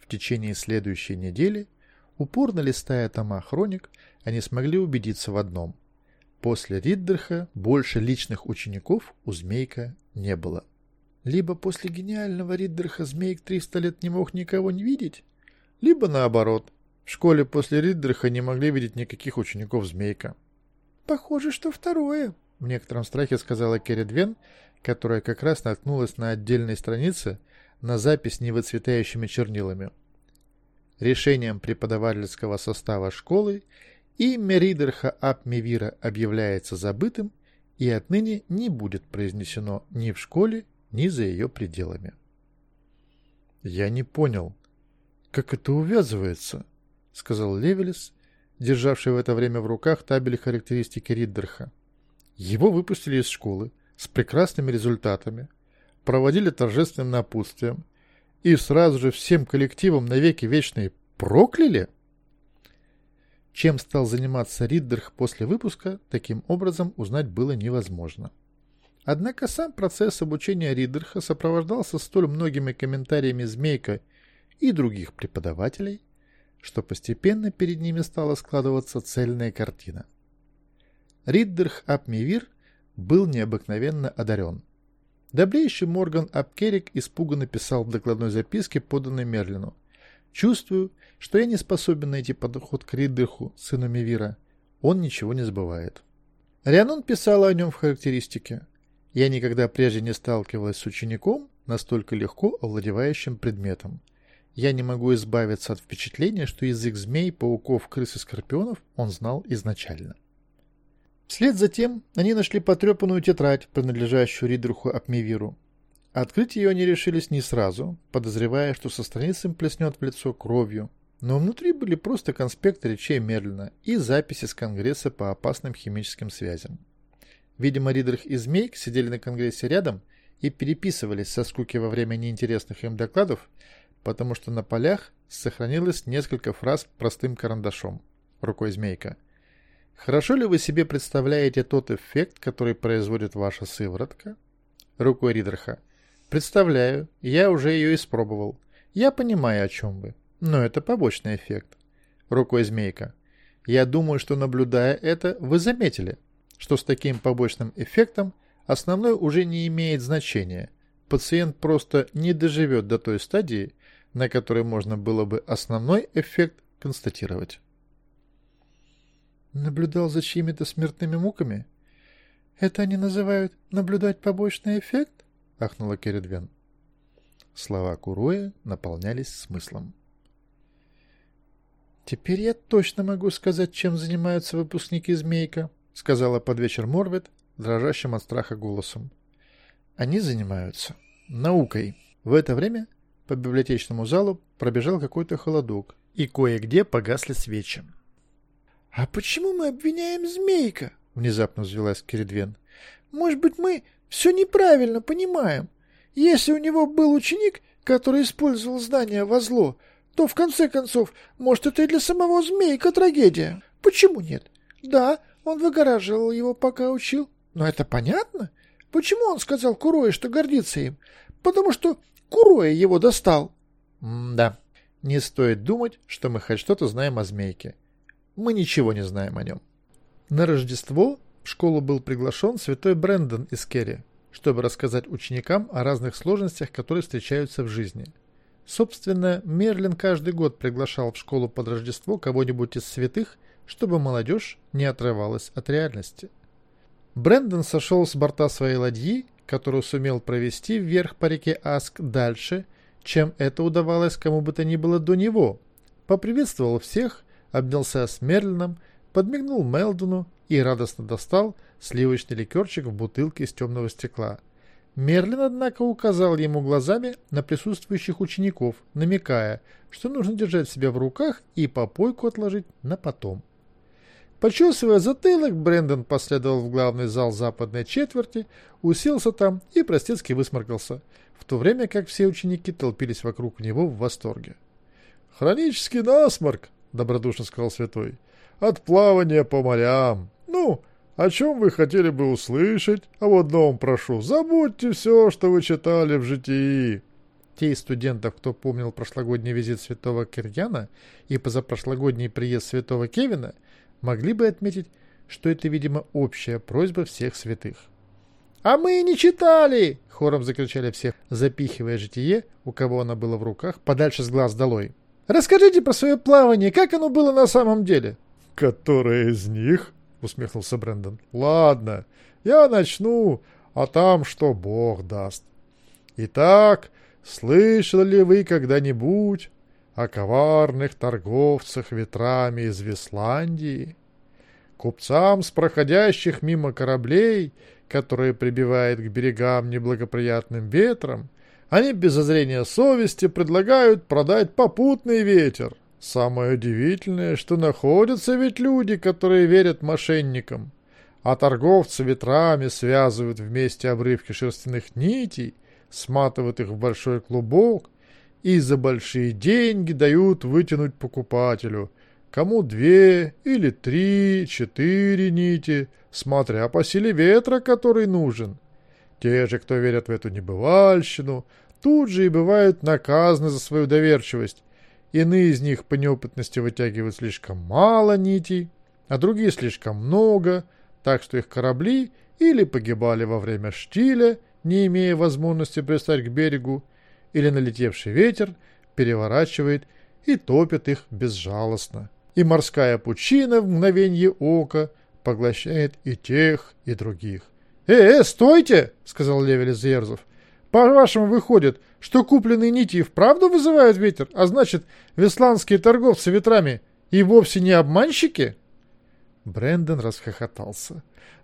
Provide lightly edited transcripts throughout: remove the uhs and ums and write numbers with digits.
В течение следующей недели, упорно листая тома хроник, они смогли убедиться в одном. После Риддерха больше личных учеников у Змейка не было. Либо после гениального Риддерха Змейк 300 лет не мог никого не видеть, либо наоборот. В школе после Риддерха не могли видеть никаких учеников Змейка. «Похоже, что второе», — в некотором страхе сказала Керри Двен, которая как раз наткнулась на отдельной странице на запись невыцветающими чернилами. Решением преподавательского состава школы имя Риддерха ап Мивира объявляется забытым и отныне не будет произнесено ни в школе, ни за ее пределами. «Я не понял, как это увязывается», — сказал Левелис, державший в это время в руках табель характеристики Риддерха. Его выпустили из школы с прекрасными результатами, проводили торжественным напутствием и сразу же всем коллективом навеки вечные прокляли? Чем стал заниматься Риддерх после выпуска, таким образом узнать было невозможно. Однако сам процесс обучения Риддерха сопровождался столь многими комментариями Змейка и других преподавателей, что постепенно перед ними стала складываться цельная картина. Риддерх ап Мивир был необыкновенно одарен. Добрейший Морган ап Керрик испуганно писал в докладной записке, поданной Мерлину: «Чувствую, что я не способен найти подход к Риддерху, сыну Мивира. Он ничего не забывает». Рианон писала о нем в характеристике: «Я никогда прежде не сталкивалась с учеником, настолько легко овладевающим предметом. Я не могу избавиться от впечатления, что язык змей, пауков, крыс и скорпионов он знал изначально». Вслед за тем они нашли потрепанную тетрадь, принадлежащую Риддерху ап Мивиру. Открыть ее они решились не сразу, подозревая, что со страниц им плеснет в лицо кровью, но внутри были просто конспекты речей Мерлина и записи с Конгресса по опасным химическим связям. Видимо, Риддерх и Змейк сидели на Конгрессе рядом и переписывались со скуки во время неинтересных им докладов, потому что на полях сохранилось несколько фраз простым карандашом, рукой Змейка. «Хорошо ли вы себе представляете тот эффект, который производит ваша сыворотка?» Рукой Риддерха. «Представляю, я уже ее испробовал. Я понимаю, о чем вы. Но это побочный эффект». Рукой Змейка. «Я думаю, что, наблюдая это, вы заметили, что с таким побочным эффектом основной уже не имеет значения. Пациент просто не доживет до той стадии, на которой можно было бы основной эффект констатировать». «Наблюдал за чьими-то смертными муками? Это они называют наблюдать побочный эффект?» — ахнула Керри Двен. Слова Куроя наполнялись смыслом. «Теперь я точно могу сказать, чем занимаются выпускники Змейка», — сказала под вечер Морвет, дрожащим от страха голосом. «Они занимаются наукой». В это время по библиотечному залу пробежал какой-то холодок, и кое-где погасли свечи. «А почему мы обвиняем Змейка?» — внезапно взвилась Керри Двен. «Может быть, мы все неправильно понимаем. Если у него был ученик, который использовал здание во зло, то, в конце концов, может, это и для самого Змейка трагедия. Почему нет? Да, он выгораживал его, пока учил. Но это понятно. Почему он сказал Курое, что гордится им? Потому что Курое его достал». «Да, не стоит думать, что мы хоть что-то знаем о Змейке. Мы ничего не знаем о нем». На Рождество в школу был приглашен святой Брэндон из Керри, чтобы рассказать ученикам о разных сложностях, которые встречаются в жизни. Собственно, Мерлин каждый год приглашал в школу под Рождество кого-нибудь из святых, чтобы молодежь не отрывалась от реальности. Брэндон сошел с борта своей ладьи, которую сумел провести вверх по реке Аск дальше, чем это удавалось кому бы то ни было до него, поприветствовал всех, обнялся с Мерлином, подмигнул Мелдону и радостно достал сливочный ликерчик в бутылке из темного стекла. Мерлин, однако, указал ему глазами на присутствующих учеников, намекая, что нужно держать себя в руках и попойку отложить на потом. Почесывая затылок, Брэндон последовал в главный зал западной четверти, уселся там и простецки высморкался, в то время как все ученики толпились вокруг него в восторге. «Хронический насморк», — добродушно сказал святой, — «от плавания по морям. Ну, о чем вы хотели бы услышать? Об одном прошу, забудьте все, что вы читали в житии». Те из студентов, кто помнил прошлогодний визит святого Кирьяна и позапрошлогодний приезд святого Кевина, могли бы отметить, что это, видимо, общая просьба всех святых. «А мы и не читали!» — хором закричали все, запихивая житие, у кого оно было в руках, подальше с глаз долой. «Расскажите про свое плавание, как оно было на самом деле?» «Которое из них?» — усмехнулся Брэндон. «Ладно, я начну, а там что Бог даст. Итак, слышали ли вы когда-нибудь о коварных торговцах ветрами из Висландии? Купцам с проходящих мимо кораблей, которые прибивают к берегам неблагоприятным ветром, они без зазрения совести предлагают продать попутный ветер. Самое удивительное, что находятся ведь люди, которые верят мошенникам, а торговцы ветрами связывают вместе обрывки шерстяных нитей, сматывают их в большой клубок и за большие деньги дают вытянуть покупателю, кому 2 или 3, 4 нити, смотря по силе ветра, который нужен. Те же, кто верят в эту небывальщину, тут же и бывают наказаны за свою доверчивость. Иные из них по неопытности вытягивают слишком мало нитей, а другие слишком много, так что их корабли или погибали во время штиля, не имея возможности пристать к берегу, или налетевший ветер переворачивает и топит их безжалостно. И морская пучина в мгновенье ока поглощает и тех, и других. «Стойте!» — сказал Левель Зерзов. «По-вашему, выходит, что купленные нити и вправду вызывают ветер, а значит, висландские торговцы ветрами и вовсе не обманщики?» Брэндон расхохотался.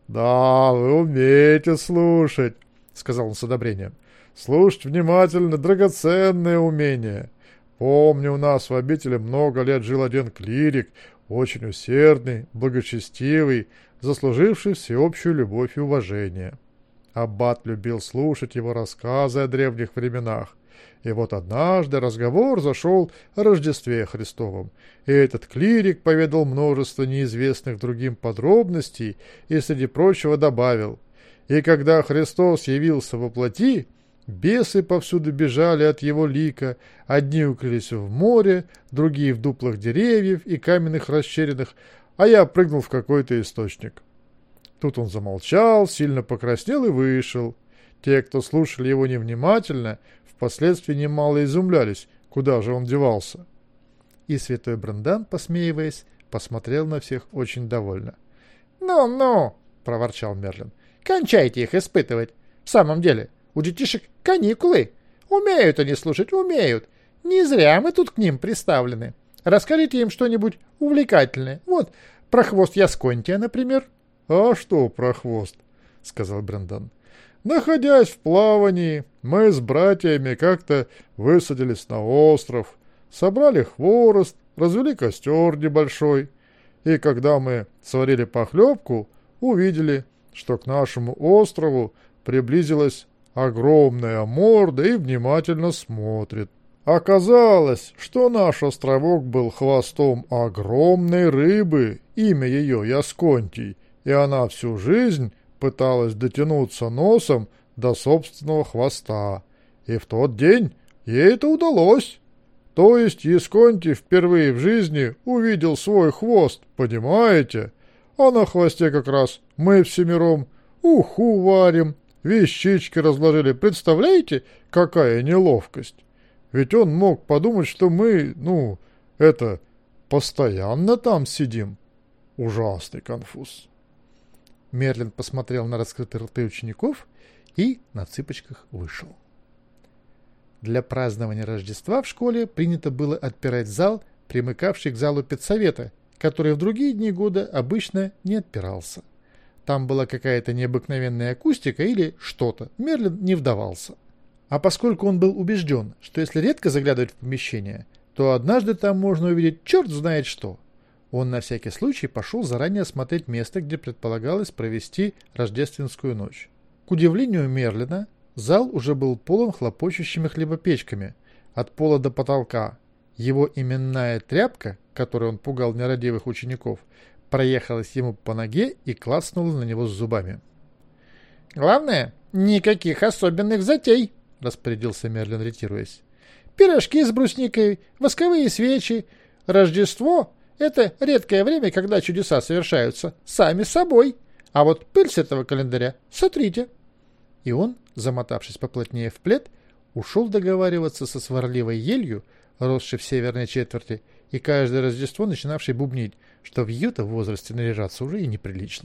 «Да, вы умеете слушать», — сказал он с одобрением. «Слушать внимательно — драгоценное умение. Помню, у нас в обители много лет жил один клирик, очень усердный, благочестивый, заслуживший всеобщую любовь и уважение. Аббат любил слушать его рассказы о древних временах. И вот однажды разговор зашел о Рождестве Христовом, и этот клирик поведал множество неизвестных другим подробностей и, среди прочего, добавил: «И когда Христос явился во плоти, бесы повсюду бежали от его лика, одни укрылись в море, другие в дуплах деревьев и каменных расщелинах, а я прыгнул в какой-то источник». Тут он замолчал, сильно покраснел и вышел. Те, кто слушали его невнимательно, впоследствии немало изумлялись, куда же он девался. И святой Брэндон, посмеиваясь, посмотрел на всех очень довольно. «Ну-ну!» — проворчал Мерлин. «Кончайте их испытывать. В самом деле, у детишек каникулы. Умеют они слушать, умеют. Не зря мы тут к ним приставлены. Расскажите им что-нибудь увлекательное. Вот, про хвост Ясконтия, например». «А что про хвост?» — сказал Брэндон. «Находясь в плавании, мы с братьями как-то высадились на остров, собрали хворост, развели костер небольшой, и когда мы сварили похлебку, увидели, что к нашему острову приблизилась огромная морда и внимательно смотрит. Оказалось, что наш островок был хвостом огромной рыбы, имя ее Ясконтий, и она всю жизнь пыталась дотянуться носом до собственного хвоста. И в тот день ей это удалось. То есть Ясконтий впервые в жизни увидел свой хвост, понимаете? А на хвосте как раз мы всемиром уху варим, вещички разложили. Представляете, какая неловкость? Ведь он мог подумать, что мы, постоянно там сидим. Ужасный конфуз». Мерлин посмотрел на раскрытые рты учеников и на цыпочках вышел. Для празднования Рождества в школе принято было отпирать зал, примыкавший к залу педсовета, который в другие дни года обычно не отпирался. Там была какая-то необыкновенная акустика или что-то, Мерлин не вдавался. А поскольку он был убежден, что если редко заглядывать в помещение, то однажды там можно увидеть черт знает что, он на всякий случай пошел заранее осмотреть место, где предполагалось провести рождественскую ночь. К удивлению Мерлина, зал уже был полон хлопочущими хлебопечками от пола до потолка. Его именная тряпка, которой он пугал нерадивых учеников, проехалась ему по ноге и клацнула на него с зубами. «Главное, никаких особенных затей!» — распорядился Мерлин, ретируясь. пирожки с брусникой, восковые свечи. Рождество — это редкое время, когда чудеса совершаются сами собой. А вот пыль с этого календаря сотрите». И он, замотавшись поплотнее в плед, ушел договариваться со сварливой елью, росшей в северной четверти, и каждое Рождество начинавшей бубнить, что в ее-то возрасте наряжаться уже и неприлично.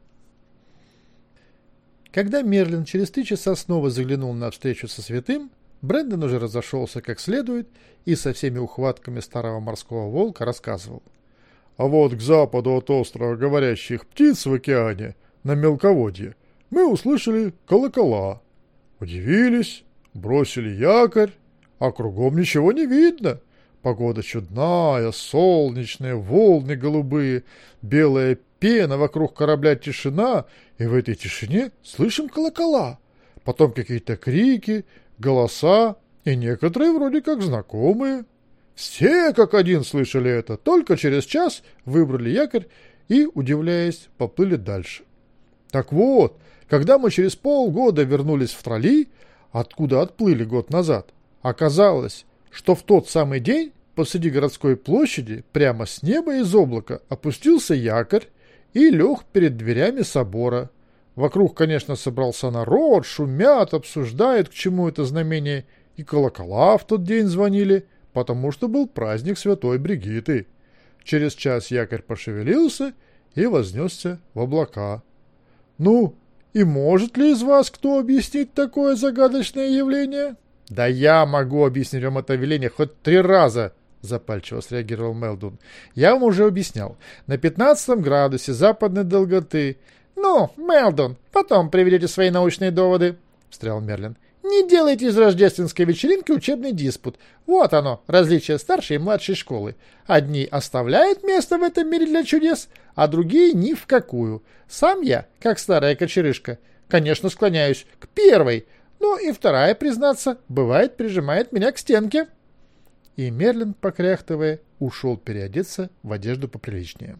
Когда Мерлин через 3 часа снова заглянул на встречу со святым, Брэндон уже разошелся как следует и со всеми ухватками старого морского волка рассказывал. А вот к западу от острова говорящих птиц в океане, на мелководье, мы услышали колокола. Удивились, бросили якорь, а кругом ничего не видно. Погода чудная, солнечная, волны голубые, белая пена, вокруг корабля тишина, и в этой тишине слышим колокола. Потом какие-то крики, голоса, и некоторые вроде как знакомые. Все как один слышали это, только через час выбрали якорь и, удивляясь, поплыли дальше. Так вот, когда мы через полгода вернулись в Тролли, откуда отплыли год назад, оказалось, что в тот самый день посреди городской площади прямо с неба из облака опустился якорь и лег перед дверями собора. Вокруг, конечно, собрался народ, шумят, обсуждают, к чему это знамение, и колокола в тот день звонили, потому что был праздник Святой Бригитты. Через час якорь пошевелился и вознесся в облака. Ну, и может ли из вас кто объяснить такое загадочное явление? — Да я могу объяснить вам это явление хоть 3 раза, — запальчиво среагировал Мелдун. — Я вам уже объяснял. На 15 градусе западной долготы... — Ну, Мелдун, потом приведете свои научные доводы, — встрял Мерлин. — Не делайте из рождественской вечеринки учебный диспут. Вот оно, различие старшей и младшей школы. Одни оставляют место в этом мире для чудес, а другие ни в какую. Сам я, как старая кочерышка, конечно, склоняюсь к первой, но и вторая, признаться, бывает прижимает меня к стенке. И Мерлин, покряхтывая, ушел переодеться в одежду поприличнее.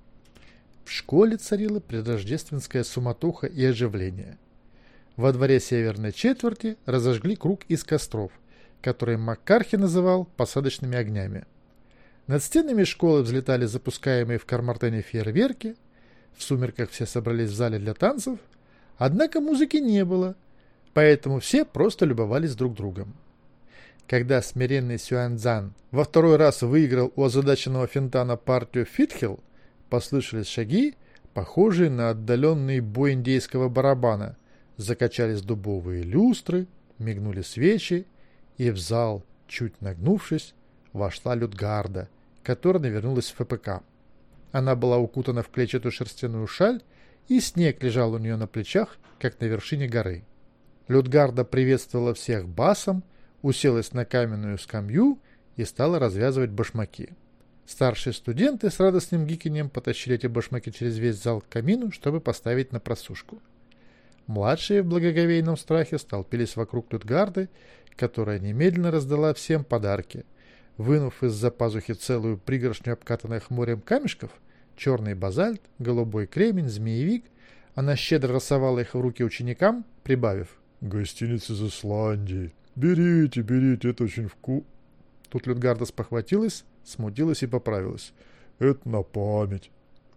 В школе царила предрождественская суматоха и оживление. Во дворе северной четверти разожгли круг из костров, который Маккархи называл посадочными огнями. Над стенами школы взлетали запускаемые в Кармартене фейерверки, в сумерках все собрались в зале для танцев, однако музыки не было, поэтому все просто любовались друг другом. Когда смиренный Сюаньцзан во 2-й раз выиграл у озадаченного Фентана партию Фитхел, послышались шаги, похожие на отдаленный бой индейского барабана, закачались дубовые люстры, мигнули свечи, и в зал, чуть нагнувшись, вошла Людгарда, которая навернулась в ФПК. Она была укутана в клетчатую шерстяную шаль, и снег лежал у нее на плечах, как на вершине горы. Людгарда приветствовала всех басом, уселась на каменную скамью и стала развязывать башмаки. Старшие студенты с радостным гиканьем потащили эти башмаки через весь зал к камину, чтобы поставить на просушку. Младшие в благоговейном страхе столпились вокруг Людгарды, которая немедленно раздала всем подарки. Вынув из-за пазухи целую пригоршню обкатанных морем камешков, черный базальт, голубой кремень, змеевик, она щедро рассовала их в руки ученикам, прибавив: «Гостиница из Исландии. Берите, берите, это очень Тут Людгарда спохватилась, смутилась и поправилась. Это на память.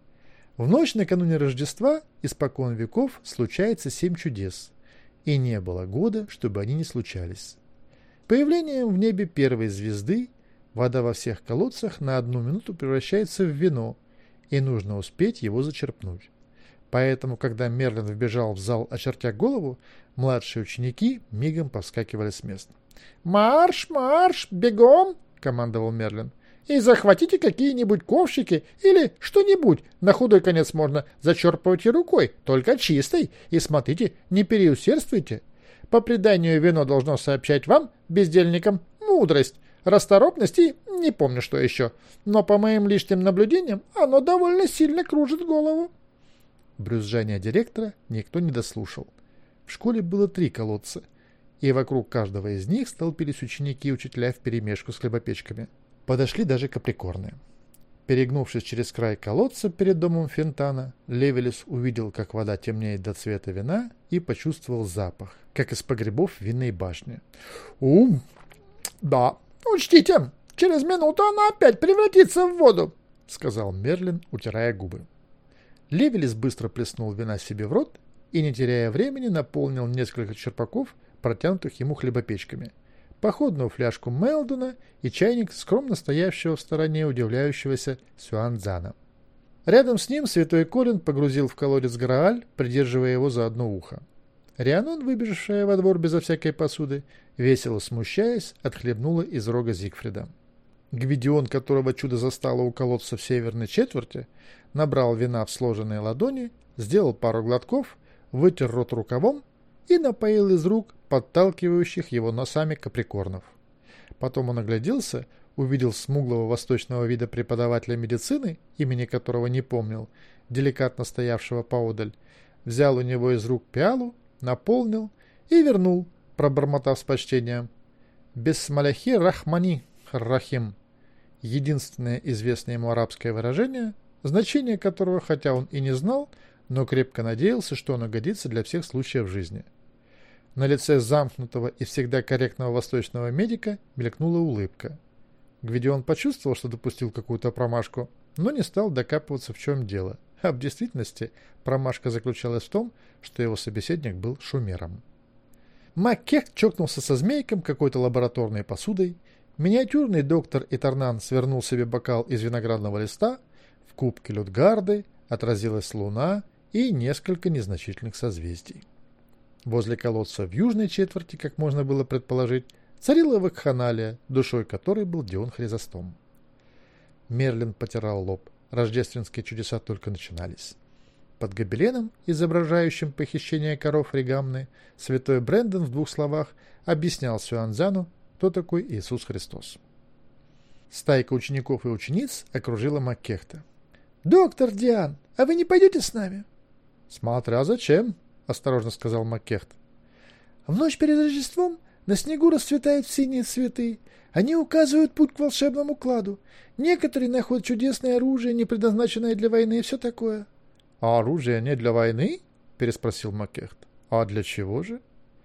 В ночь накануне Рождества испокон веков случается 7 чудес, и не было года, чтобы они не случались. Появлением в небе первой звезды вода во всех колодцах на 1 минуту превращается в вино, и нужно успеть его зачерпнуть. Поэтому, когда Мерлин вбежал в зал, очертя голову, младшие ученики мигом повскакивали с места. «Марш, марш, бегом!» — командовал Мерлин. «И захватите какие-нибудь ковшики или что-нибудь. На худой конец можно зачерпывать рукой, только чистой, и смотрите, не переусердствуйте. По преданию, вино должно сообщать вам, бездельникам, мудрость, расторопность и не помню что еще. Но по моим личным наблюдениям оно довольно сильно кружит голову». Брюзжание директора никто не дослушал. В школе было 3 колодца, и вокруг каждого из них столпились ученики и учителя вперемешку с хлебопечками. Подошли даже каприкорны. Перегнувшись через край колодца перед домом Фентана, Левелис увидел, как вода темнеет до цвета вина, и почувствовал запах, как из погребов винной башни. «Да, учтите, через минуту она опять превратится в воду», — сказал Мерлин, утирая губы. Левелис быстро плеснул вина себе в рот и, не теряя времени, наполнил несколько черпаков, протянутых ему хлебопечками, походную фляжку Мелдона и чайник, скромно стоявшего в стороне удивляющегося Сюанзана. Рядом с ним святой Колин погрузил в колодец Грааль, придерживая его за одно ухо. Рианон, выбежавшая во двор безо всякой посуды, весело смущаясь, отхлебнула из рога Зигфрида. Гвидион, которого чудо застало у колодца в северной четверти, набрал вина в сложенные ладони, сделал пару глотков, вытер рот рукавом и напоил из рук подталкивающих его носами каприкорнов. Потом он огляделся, увидел смуглого восточного вида преподавателя медицины, имени которого не помнил, деликатно стоявшего поодаль, взял у него из рук пиалу, наполнил и вернул, пробормотав с почтением: «Бессмаляхи рахмани рахим», единственное известное ему арабское выражение, значение которого, хотя он и не знал, но крепко надеялся, что оно годится для всех случаев жизни. На лице замкнутого и всегда корректного восточного медика мелькнула улыбка. Гвидион почувствовал, что допустил какую-то промашку, но не стал докапываться, в чем дело. А в действительности промашка заключалась в том, что его собеседник был шумером. Маккехт чокнулся со змейком какой-то лабораторной посудой, миниатюрный доктор Иторнан свернул себе бокал из виноградного листа, в кубке Людгарды отразилась луна и несколько незначительных созвездий. Возле колодца в южной четверти, как можно было предположить, царила вакханалия, душой которой был Дион Хризостом. Мерлин потирал лоб. Рождественские чудеса только начинались. Под гобеленом, изображающим похищение коров Ригамны, святой Брэндон в 2 словах объяснял Сюанзану, кто такой Иисус Христос. Стайка учеников и учениц окружила Маккехта. «Доктор Диан, а вы не пойдете с нами?» «Смотря зачем», — осторожно сказал Маккехт. «В ночь перед Рождеством на снегу расцветают синие цветы. Они указывают путь к волшебному кладу. Некоторые находят чудесное оружие, не предназначенное для войны, и все такое». «А оружие не для войны?» — переспросил Маккехт. «А для чего же?»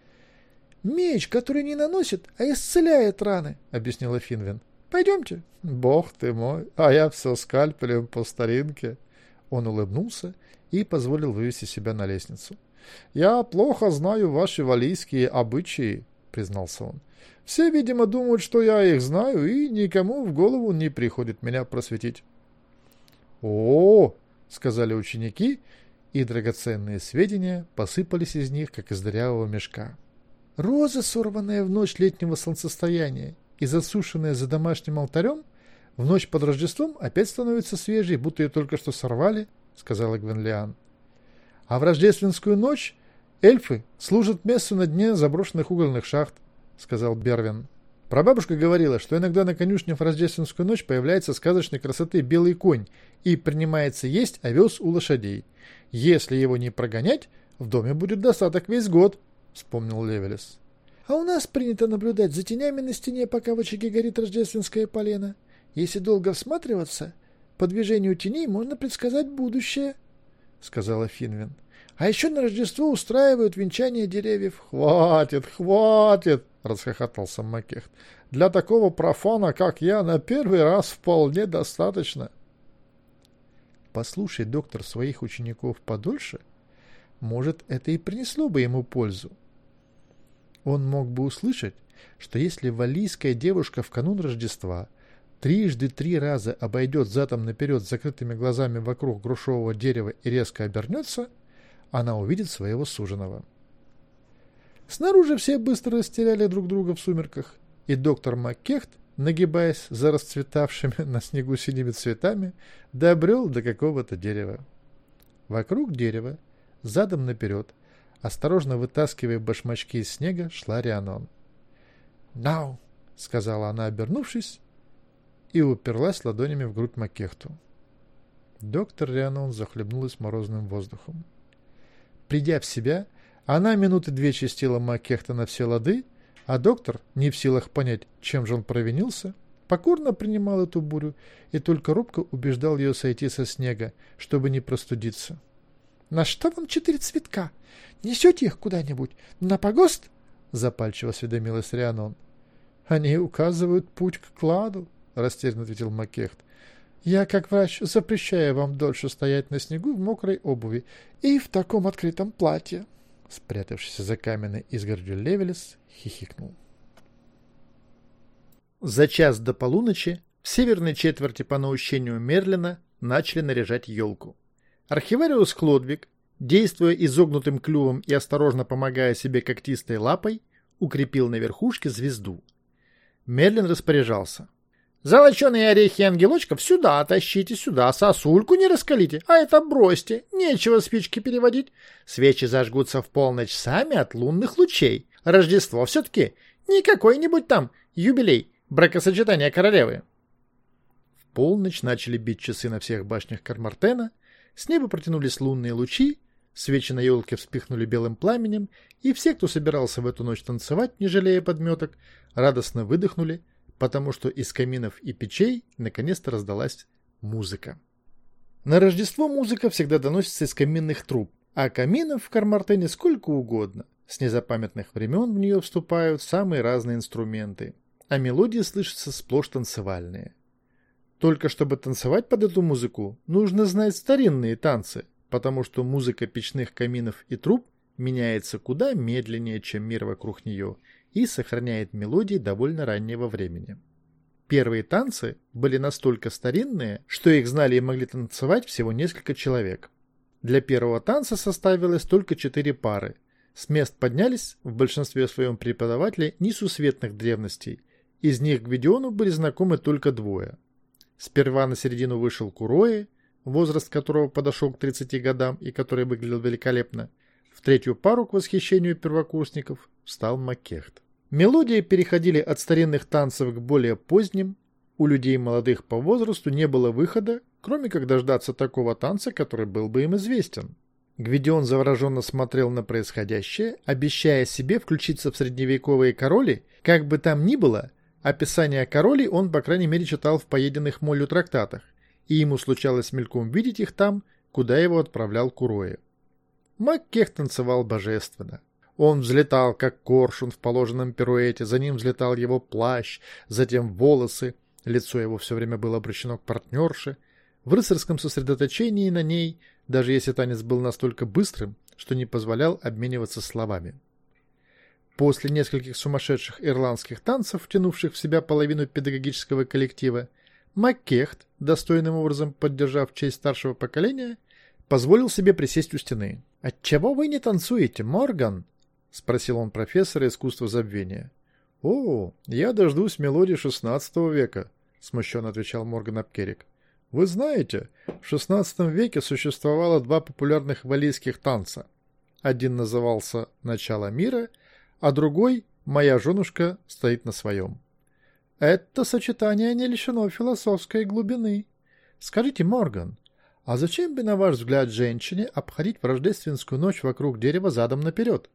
«Меч, который не наносит, а исцеляет раны», — объяснила Финвин. «Пойдемте». «Бог ты мой, а я все скальпелем по старинке». Он улыбнулся и позволил вывести себя на лестницу. «Я плохо знаю ваши валлийские обычаи», — признался он. «Все, видимо, думают, что я их знаю, и никому в голову не приходит меня просветить». «О-о-о!» — сказали ученики, и драгоценные сведения посыпались из них, как из дырявого мешка. «Роза, сорванная в ночь летнего солнцестояния и засушенная за домашним алтарем, в ночь под Рождеством опять становится свежей, будто ее только что сорвали», — сказала Гвенлиан. «А в рождественскую ночь эльфы служат мессу на дне заброшенных угольных шахт», — сказал Бервин. «Прабабушка говорила, что иногда на конюшне в рождественскую ночь появляется сказочной красоты белый конь и принимается есть овес у лошадей. Если его не прогонять, в доме будет достаток весь год», — вспомнил Левелис. «А у нас принято наблюдать за тенями на стене, пока в очаге горит рождественское полено. Если долго всматриваться, по движению теней можно предсказать будущее», — сказала Финвин. «А еще на Рождество устраивают венчание деревьев». «Хватит, хватит!» — расхохотался Маккехт. «Для такого профана, как я, на первый раз вполне достаточно». Послушай, доктор, своих учеников подольше, может, это и принесло бы ему пользу. Он мог бы услышать, что если валлийская девушка в канун Рождества 3 раза обойдет задом наперед с закрытыми глазами вокруг грушевого дерева и резко обернется, она увидит своего суженого. Снаружи все быстро растеряли друг друга в сумерках, и доктор Маккехт, нагибаясь за расцветавшими на снегу синими цветами, добрел до какого-то дерева. Вокруг дерева, задом наперед, осторожно вытаскивая башмачки из снега, шла Рианон. «Нау!» — сказала она, обернувшись, и уперлась ладонями в грудь Маккехту. Доктор Рианон захлебнулась морозным воздухом. Придя в себя, она минуты 2 чистила Маккехта на все лады, а доктор, не в силах понять, чем же он провинился, покорно принимал эту бурю и только робко убеждал ее сойти со снега, чтобы не простудиться. «На что вам 4 цветка? Несете их куда-нибудь? На погост?» — запальчиво осведомилась Рианон. Они указывают путь к кладу, растерянно ответил Маккехт. Я, как врач, запрещаю вам дольше стоять на снегу в мокрой обуви и в таком открытом платье. Спрятавшийся за каменной изгородью Левелес хихикнул. За час до полуночи в северной четверти по наущению Мерлина начали наряжать елку. Архивариус Хлодвиг, действуя изогнутым клювом и осторожно помогая себе когтистой лапой, укрепил на верхушке звезду. Мерлин распоряжался. «Золоченые орехи и ангелочков сюда тащите, сюда, сосульку не раскалите, а это бросьте, нечего спички переводить. Свечи зажгутся в полночь сами от лунных лучей. Рождество все-таки, не какой-нибудь там юбилей бракосочетания королевы». В полночь начали бить часы на всех башнях Кармартена, с неба протянулись лунные лучи, свечи на елке вспыхнули белым пламенем, и все, кто собирался в эту ночь танцевать, не жалея подметок, радостно выдохнули, потому что из каминов и печей наконец-то раздалась музыка. На Рождество музыка всегда доносится из каминных труб, а каминов в Кармартене сколько угодно. С незапамятных времен в нее вступают самые разные инструменты, а мелодии слышатся сплошь танцевальные. Только чтобы танцевать под эту музыку, нужно знать старинные танцы, потому что музыка печных каминов и труб меняется куда медленнее, чем мир вокруг нее, и сохраняет мелодии довольно раннего времени. Первые танцы были настолько старинные, что их знали и могли танцевать всего несколько человек. Для первого танца составилось только 4 пары. С мест поднялись в большинстве своем преподаватели несусветных древностей. Из них Гвидиону были знакомы только 2. Сперва на середину вышел Куроэ, возраст которого подошел к 30 годам и который выглядел великолепно. В третью пару к восхищению первокурсников встал Маккехт. Мелодии переходили от старинных танцев к более поздним. У людей молодых по возрасту не было выхода, кроме как дождаться такого танца, который был бы им известен. Гвидион завороженно смотрел на происходящее, обещая себе включиться в средневековые короли. Как бы там ни было, описания королей он, по крайней мере, читал в поеденных молью трактатах, и ему случалось мельком видеть их там, куда его отправлял Куроэ. Маккехт танцевал божественно. Он взлетал, как коршун в положенном пируэте, за ним взлетал его плащ, затем волосы, лицо его все время было обращено к партнерше. В рыцарском сосредоточении на ней, даже если танец был настолько быстрым, что не позволял обмениваться словами. После нескольких сумасшедших ирландских танцев, втянувших в себя половину педагогического коллектива, Маккехт, достойным образом поддержав честь старшего поколения, позволил себе присесть у стены. «Отчего вы не танцуете, Морган?» — спросил он профессора искусства забвения. «О, я дождусь мелодии XVI века», — смущенно отвечал Морган ап Керрик. «Вы знаете, в XVI веке существовало 2 популярных валлийских танца. Один назывался «Начало мира», а другой «Моя женушка стоит на своем». Это сочетание не лишено философской глубины. Скажите, Морган, а зачем бы, на ваш взгляд, женщине обходить в рождественскую ночь вокруг дерева задом наперед?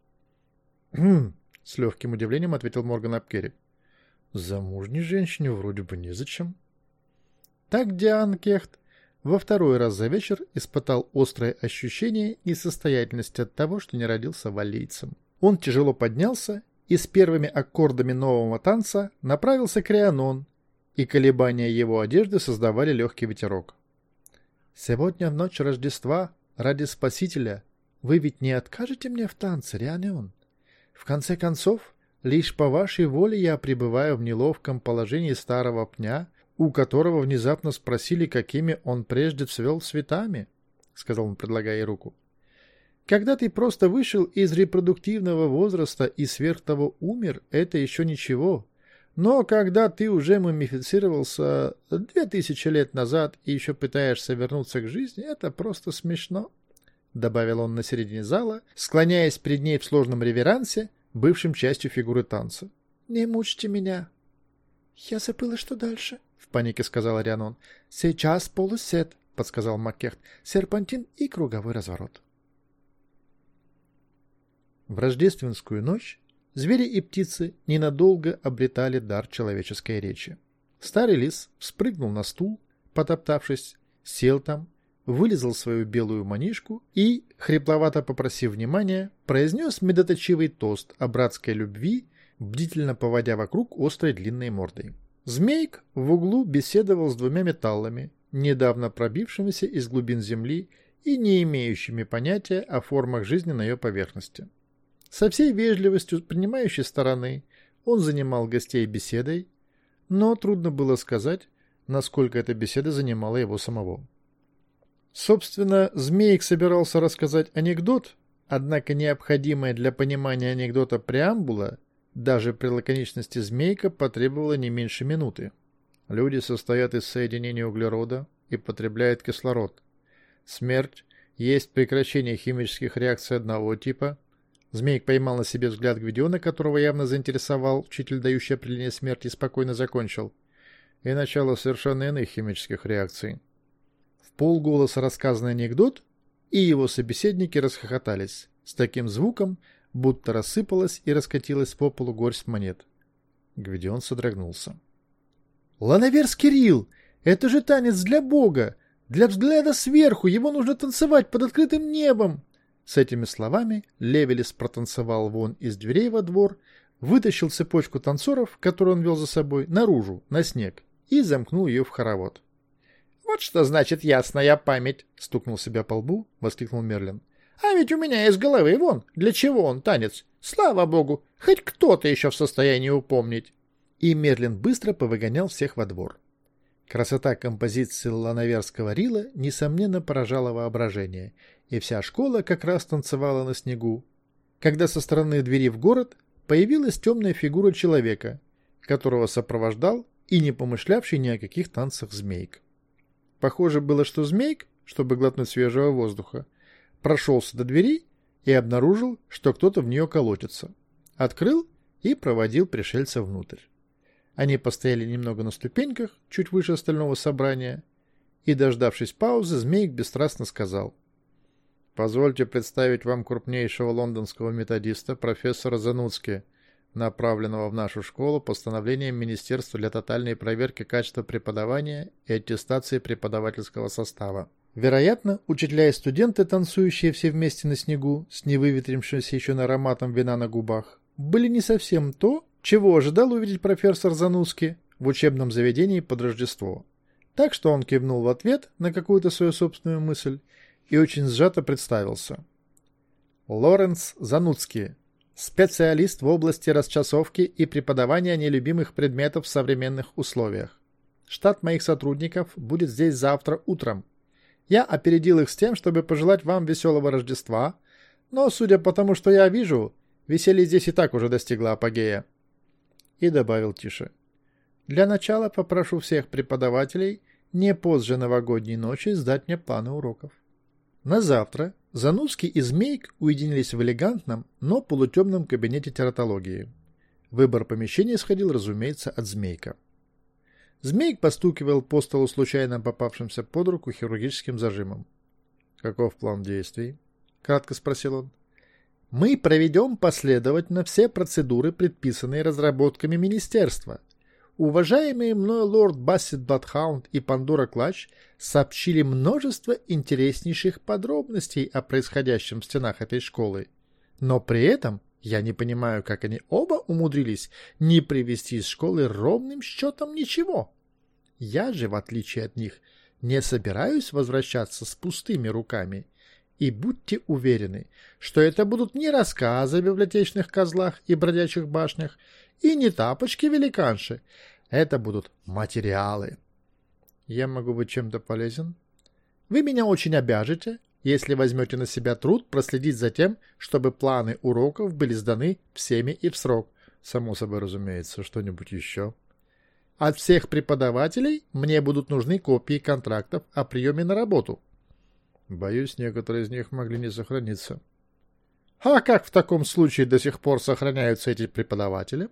— с легким удивлением ответил Морган ап Керрик. — Замужней женщине вроде бы незачем. Так Диан Кехт во 2-й раз за вечер испытал острое ощущение несостоятельности от того, что не родился валлийцем. Он тяжело поднялся и с первыми аккордами нового танца направился к Рианон, и колебания его одежды создавали легкий ветерок. «Сегодня в ночь Рождества, ради Спасителя, вы ведь не откажете мне в танце, Рианон? В конце концов, лишь по вашей воле я пребываю в неловком положении старого пня, у которого внезапно спросили, какими он прежде цвел цветами», — сказал он, предлагая ей руку. «Когда ты просто вышел из репродуктивного возраста и сверх того умер, это еще ничего. Но когда ты уже мумифицировался 2000 лет назад и еще пытаешься вернуться к жизни, это просто смешно», — добавил он на середине зала, склоняясь перед ней в сложном реверансе, бывшим частью фигуры танца. «Не мучьте меня». «Я забыла, что дальше», — в панике сказала Рианон. «Сейчас полусет», — подсказал Маккехт, «серпантин и круговой разворот». В рождественскую ночь звери и птицы ненадолго обретали дар человеческой речи. Старый лис вспрыгнул на стул, потоптавшись, сел там, вылезал свою белую манишку и, хрипловато попросив внимания, произнес медоточивый тост о братской любви бдительно поводя вокруг острой длинной мордой. Змейк в углу беседовал с двумя металлами, недавно пробившимися из глубин земли и не имеющими понятия о формах жизни на ее поверхности. Со всей вежливостью принимающей стороны он занимал гостей беседой, но трудно было сказать, насколько эта беседа занимала его самого. Собственно, Змейк собирался рассказать анекдот, однако необходимая для понимания анекдота преамбула даже при лаконичности Змейка потребовала не меньше минуты. Люди состоят из соединения углерода и потребляют кислород. Смерть есть прекращение химических реакций одного типа. Змейк поймал на себе взгляд Гвидиона, которого явно заинтересовал учитель, дающий определение смерти, и спокойно закончил. И начало совершенно иных химических реакций. В полголоса рассказанный анекдот, и его собеседники расхохотались с таким звуком, будто рассыпалась и раскатилась по полу горсть монет. Гвидион содрогнулся. «Ланаверс Кирилл! Это же танец для Бога! Для взгляда сверху! Его нужно танцевать под открытым небом!» С этими словами Левелис протанцевал вон из дверей во двор, вытащил цепочку танцоров, которую он вел за собой, наружу, на снег, и замкнул ее в хоровод. «Вот что значит ясная память!» — стукнул себя по лбу, воскликнул Мерлин. «А ведь у меня из головы вон, для чего он танец! Слава богу, хоть кто-то еще в состоянии упомнить!» И Мерлин быстро повыгонял всех во двор. Красота композиции ланаверского рила несомненно поражала воображение, и вся школа как раз танцевала на снегу, когда со стороны двери в город появилась темная фигура человека, которого сопровождал и не помышлявший ни о каких танцах Змейк. Похоже было, что Змейк, чтобы глотнуть свежего воздуха, прошелся до двери и обнаружил, что кто-то в нее колотится. Открыл и проводил пришельца внутрь. Они постояли немного на ступеньках, чуть выше остального собрания, и, дождавшись паузы, Змейк бесстрастно сказал: «Позвольте представить вам крупнейшего лондонского методиста, профессора Зануцки, направленного в нашу школу постановлением Министерства для тотальной проверки качества преподавания и аттестации преподавательского состава». Вероятно, учителя и студенты, танцующие все вместе на снегу, с невыветрившимся еще ароматом вина на губах, были не совсем то, чего ожидал увидеть профессор Зануцки в учебном заведении под Рождество. Так что он кивнул в ответ на какую-то свою собственную мысль и очень сжато представился. Лоренс Зануцки, специалист в области расчасовки и преподавания нелюбимых предметов в современных условиях. Штат моих сотрудников будет здесь завтра утром. Я опередил их с тем, чтобы пожелать вам веселого Рождества, но, судя по тому, что я вижу, веселье здесь и так уже достигло апогея. И добавил тише: для начала попрошу всех преподавателей не позже новогодней ночи сдать мне планы уроков. На завтра Зануцки и Змейк уединились в элегантном, но полутемном кабинете тератологии. Выбор помещения исходил, разумеется, от Змейка. Змейк постукивал по столу случайно попавшимся под руку хирургическим зажимом. «Каков план действий?» — кратко спросил он. «Мы проведем последовательно все процедуры, предписанные разработками министерства. Уважаемые мною лорд Бассет Бладхаунд и Пандора Клатч сообщили множество интереснейших подробностей о происходящем в стенах этой школы. Но при этом я не понимаю, как они оба умудрились не привезти из школы ровным счетом ничего. Я же, в отличие от них, не собираюсь возвращаться с пустыми руками. И будьте уверены, что это будут не рассказы о библиотечных козлах и бродячих башнях, и не тапочки-великанши. Это будут материалы. Я могу быть чем-то полезен? Вы меня очень обяжете, если возьмете на себя труд проследить за тем, чтобы планы уроков были сданы всеми и в срок. Само собой разумеется, что-нибудь еще. От всех преподавателей мне будут нужны копии контрактов о приеме на работу. Боюсь, некоторые из них могли не сохраниться. А как в таком случае до сих пор сохраняются эти преподаватели?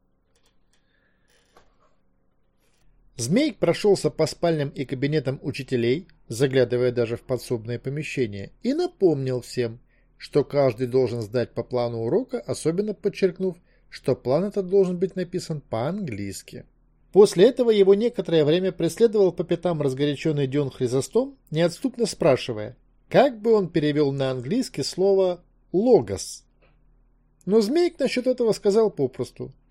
Змейк прошелся по спальням и кабинетам учителей, заглядывая даже в подсобное помещение, и напомнил всем, что каждый должен сдать по плану урока, особенно подчеркнув, что план этот должен быть написан по-английски. После этого его некоторое время преследовал по пятам разгоряченный Дион Хризостом, неотступно спрашивая, как бы он перевел на английский слово «логос». Но Змейк насчет этого сказал попросту,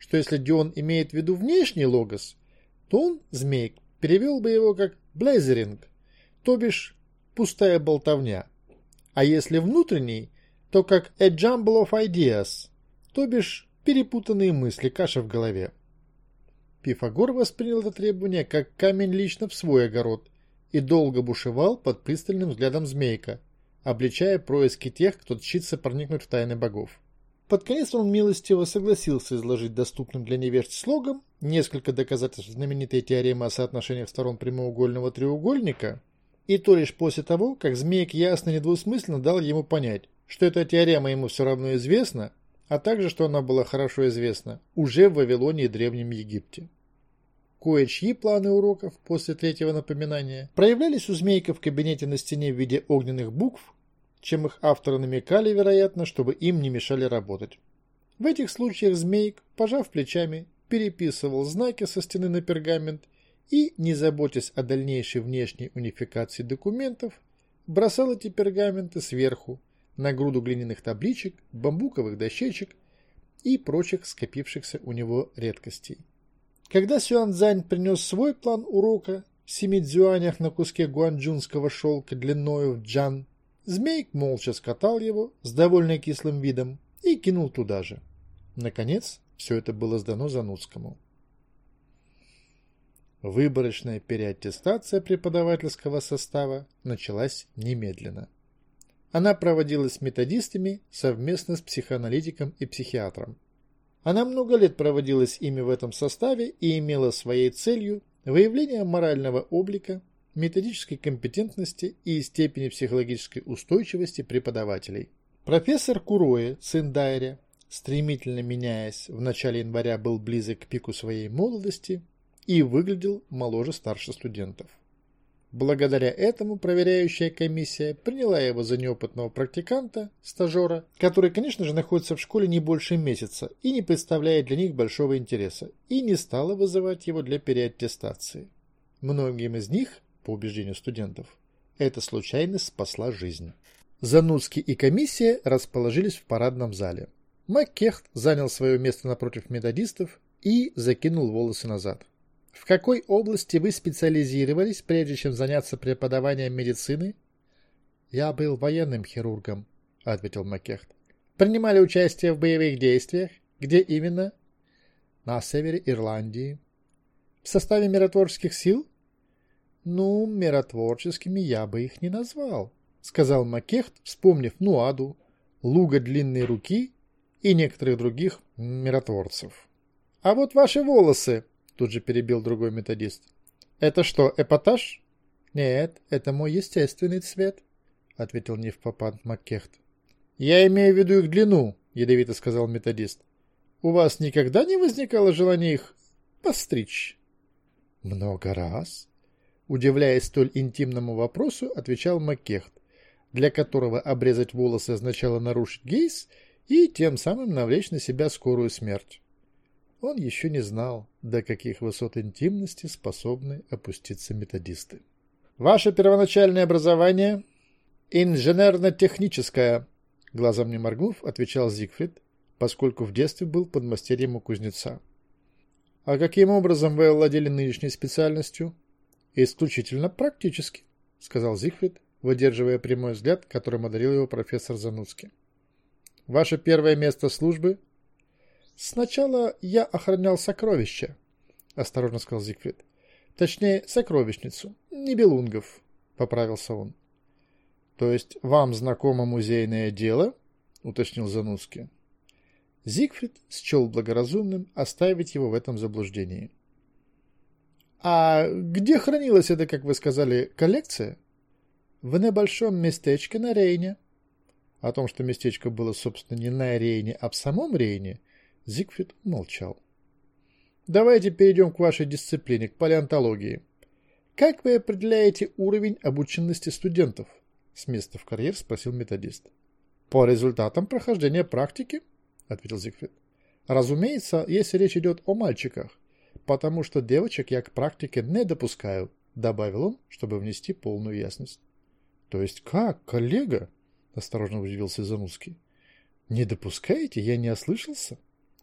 что если Дион имеет в виду внешний логос, то он, Змейк, перевел бы его как «блезеринг», то бишь «пустая болтовня». А если внутренний, то как «a jumble of ideas», то бишь «перепутанные мысли, каша в голове». Пифагор воспринял это требование как камень лично в свой огород и долго бушевал под пристальным взглядом Змейка, обличая происки тех, кто тщится проникнуть в тайны богов. Под конец он милостиво согласился изложить доступным для невежд слогом несколько доказательств знаменитой теоремы о соотношениях сторон прямоугольного треугольника, и то лишь после того, как Змейк ясно и недвусмысленно дал ему понять, что эта теорема ему все равно известна, а также, что она была хорошо известна уже в Вавилоне и Древнем Египте. Кое-чьи планы уроков после третьего напоминания проявлялись у Змейка в кабинете на стене в виде огненных букв, чем их авторы намекали, вероятно, чтобы им не мешали работать. В этих случаях Змейк, пожав плечами, переписывал знаки со стены на пергамент и, не заботясь о дальнейшей внешней унификации документов, бросал эти пергаменты сверху на груду глиняных табличек, бамбуковых дощечек и прочих скопившихся у него редкостей. Когда Сюаньцзань принес свой план урока в 7 дзюанях на куске гуанчжунского шелка длиною в джан, Змейк молча скатал его с довольно кислым видом и кинул туда же. Наконец, все это было сдано Зануцкому. Выборочная переаттестация преподавательского состава началась немедленно. Она проводилась методистами совместно с психоаналитиком и психиатром. Она много лет проводилась ими в этом составе и имела своей целью выявление морального облика, методической компетентности и степени психологической устойчивости преподавателей. Профессор Куроэ, сын Дайря, стремительно меняясь, в начале января был близок к пику своей молодости и выглядел моложе старших студентов. Благодаря этому проверяющая комиссия приняла его за неопытного практиканта, стажера, который, конечно же, находится в школе не больше месяца и не представляет для них большого интереса, и не стала вызывать его для переаттестации. Многим из них, по убеждению студентов, эта случайность спасла жизнь. Зануцкий и комиссия расположились в парадном зале. Маккехт занял свое место напротив методистов и закинул волосы назад. В какой области вы специализировались, прежде чем заняться преподаванием медицины? Я был военным хирургом, ответил Маккехт. Принимали участие в боевых действиях? Где именно? На севере Ирландии. В составе миротворческих сил? Ну, миротворческими я бы их не назвал, сказал Маккехт, вспомнив Нуаду, Луга длинной руки и некоторых других миротворцев. А вот ваши волосы, тут же перебил другой методист. Это что, эпатаж? Нет, это мой естественный цвет, ответил невпопад Маккехт. Я имею в виду их длину, ядовито сказал методист. У вас никогда не возникало желания их постричь? Много раз. Удивляясь столь интимному вопросу, отвечал Маккехт, для которого обрезать волосы означало нарушить гейс и тем самым навлечь на себя скорую смерть. Он еще не знал, до каких высот интимности способны опуститься методисты. «Ваше первоначальное образование?» «Инженерно-техническое», — глазом не моргнув, отвечал Зигфрид, поскольку в детстве был подмастерьем у кузнеца. «А каким образом вы овладели нынешней специальностью?» «Исключительно практически», — сказал Зигфрид, выдерживая прямой взгляд, которым одарил его профессор Зануцкий. «Ваше первое место службы?» «Сначала я охранял сокровища», — осторожно сказал Зигфрид. «Точнее, сокровищницу, Нибелунгов», — поправился он. «То есть вам знакомо музейное дело?» — уточнил Зануцкий. Зигфрид счел благоразумным оставить его в этом заблуждении. «А где хранилась эта, как вы сказали, коллекция?» «В небольшом местечке на Рейне». О том, что местечко было, собственно, не на Рейне, а в самом Рейне, Зигфрид молчал. «Давайте перейдем к вашей дисциплине, к палеонтологии. Как вы определяете уровень обученности студентов?» С места в карьер спросил методист. «По результатам прохождения практики», — ответил Зигфрид. «Разумеется, если речь идет о мальчиках, потому что девочек я к практике не допускаю», — добавил он, чтобы внести полную ясность. «То есть как, коллега?» — осторожно удивился Зануцкий. «Не допускаете? Я не ослышался?»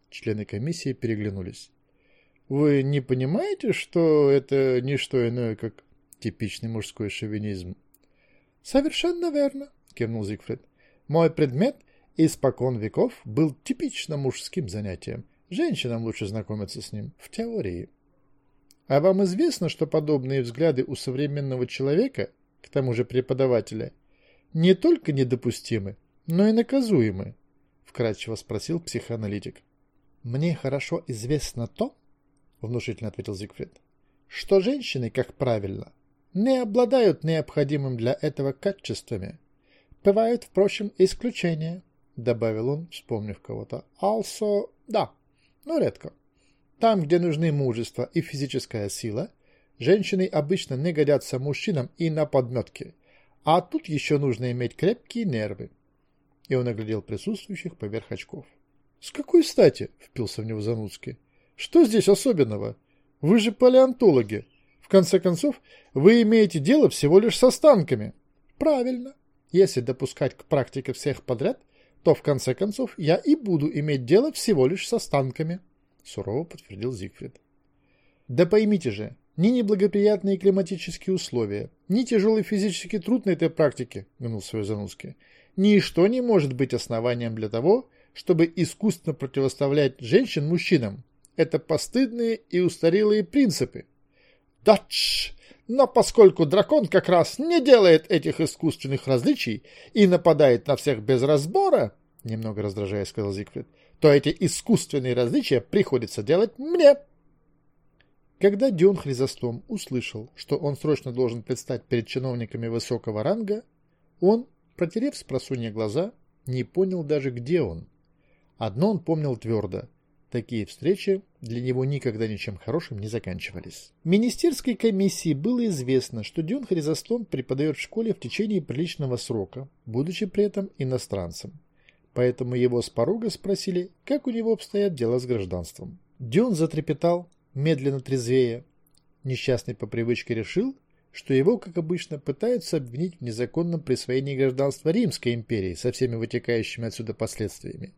Члены комиссии переглянулись. «Вы не понимаете, что это не что иное, как типичный мужской шовинизм?» «Совершенно верно», — кивнул Зигфрид. «Мой предмет испокон веков был типично мужским занятием. Женщинам лучше знакомиться с ним в теории». «А вам известно, что подобные взгляды у современного человека, к тому же преподавателя, не только недопустимы, но и наказуемы?» — вкратчиво спросил психоаналитик. «Мне хорошо известно то, — внушительно ответил Зигфрид, — что женщины, как правило, не обладают необходимым для этого качествами. Бывают, впрочем, исключения, — добавил он, вспомнив кого-то. Also, да, но редко. Там, где нужны мужество и физическая сила, женщины обычно не годятся мужчинам и на подметке, а тут еще нужно иметь крепкие нервы». И он оглядел присутствующих поверх очков. «С какой стати?» — впился в него Зануцкий. «Что здесь особенного? Вы же палеонтологи. В конце концов, вы имеете дело всего лишь с останками». «Правильно. Если допускать к практике всех подряд, то в конце концов я и буду иметь дело всего лишь с останками», — сурово подтвердил Зигфрид. «Да поймите же, ни неблагоприятные климатические условия, ни тяжелый физический труд на этой практике, — гнул свой Зануцкий, — ничто не может быть основанием для того, чтобы искусственно противоставлять женщин мужчинам. Это постыдные и устарелые принципы». «Да-тш! Но поскольку дракон как раз не делает этих искусственных различий и нападает на всех без разбора, — немного раздражаясь, сказал Зигфрид, — то эти искусственные различия приходится делать мне». Когда Дион Хризостом услышал, что он срочно должен предстать перед чиновниками высокого ранга, он, протерев спросонья глаза, не понял даже, где он. Одно он помнил твердо: такие встречи для него никогда ничем хорошим не заканчивались. Министерской комиссии было известно, что Дион Хризостом преподает в школе в течение приличного срока, будучи при этом иностранцем. Поэтому его с порога спросили, как у него обстоят дела с гражданством. Дион затрепетал, медленно трезвея. Несчастный по привычке решил, что его, как обычно, пытаются обвинить в незаконном присвоении гражданства Римской империи со всеми вытекающими отсюда последствиями.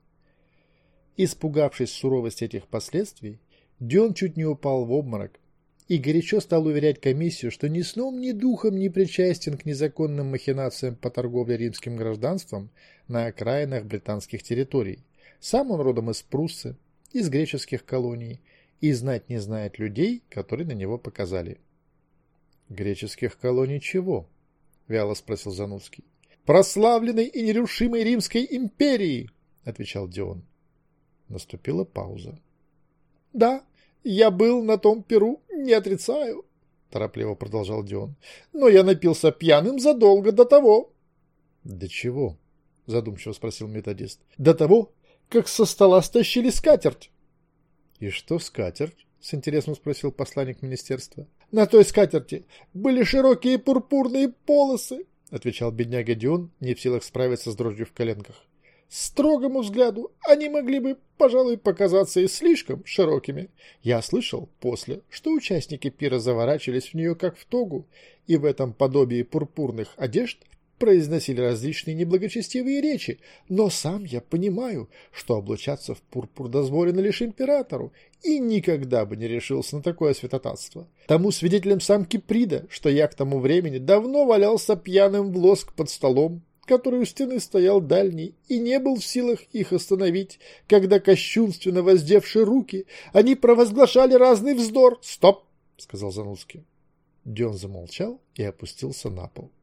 Испугавшись суровости этих последствий, Дион чуть не упал в обморок и горячо стал уверять комиссию, что ни сном, ни духом не причастен к незаконным махинациям по торговле римским гражданством на окраинах британских территорий. Сам он родом из Пруссы, из греческих колоний, и знать не знает людей, которые на него показали. «Греческих колоний чего?» — вяло спросил Зануцкий. «Прославленной и нерушимой Римской империи!» — отвечал Дион. Наступила пауза. «Да, я был на том пиру, не отрицаю», — торопливо продолжал Дион. «Но я напился пьяным задолго до того». «До чего?» — задумчиво спросил методист. «До того, как со стола стащили скатерть». «И что скатерть?» — с интересом спросил посланник министерства. «На той скатерти были широкие пурпурные полосы», — отвечал бедняга Дион, не в силах справиться с дрожью в коленках. «Строгому взгляду они могли бы, пожалуй, показаться и слишком широкими. Я слышал после, что участники пира заворачивались в нее как в тогу, и в этом подобии пурпурных одежд произносили различные неблагочестивые речи, но сам я понимаю, что облачаться в пурпур дозволено лишь императору, и никогда бы не решился на такое святотатство. Тому свидетелем сам Киприда, что я к тому времени давно валялся пьяным в лоск под столом, который у стены стоял дальний, и не был в силах их остановить, когда, кощунственно воздевши руки, они провозглашали разный вздор. «Стоп!» — сказал Зануцкий. Дион замолчал и опустился на пол.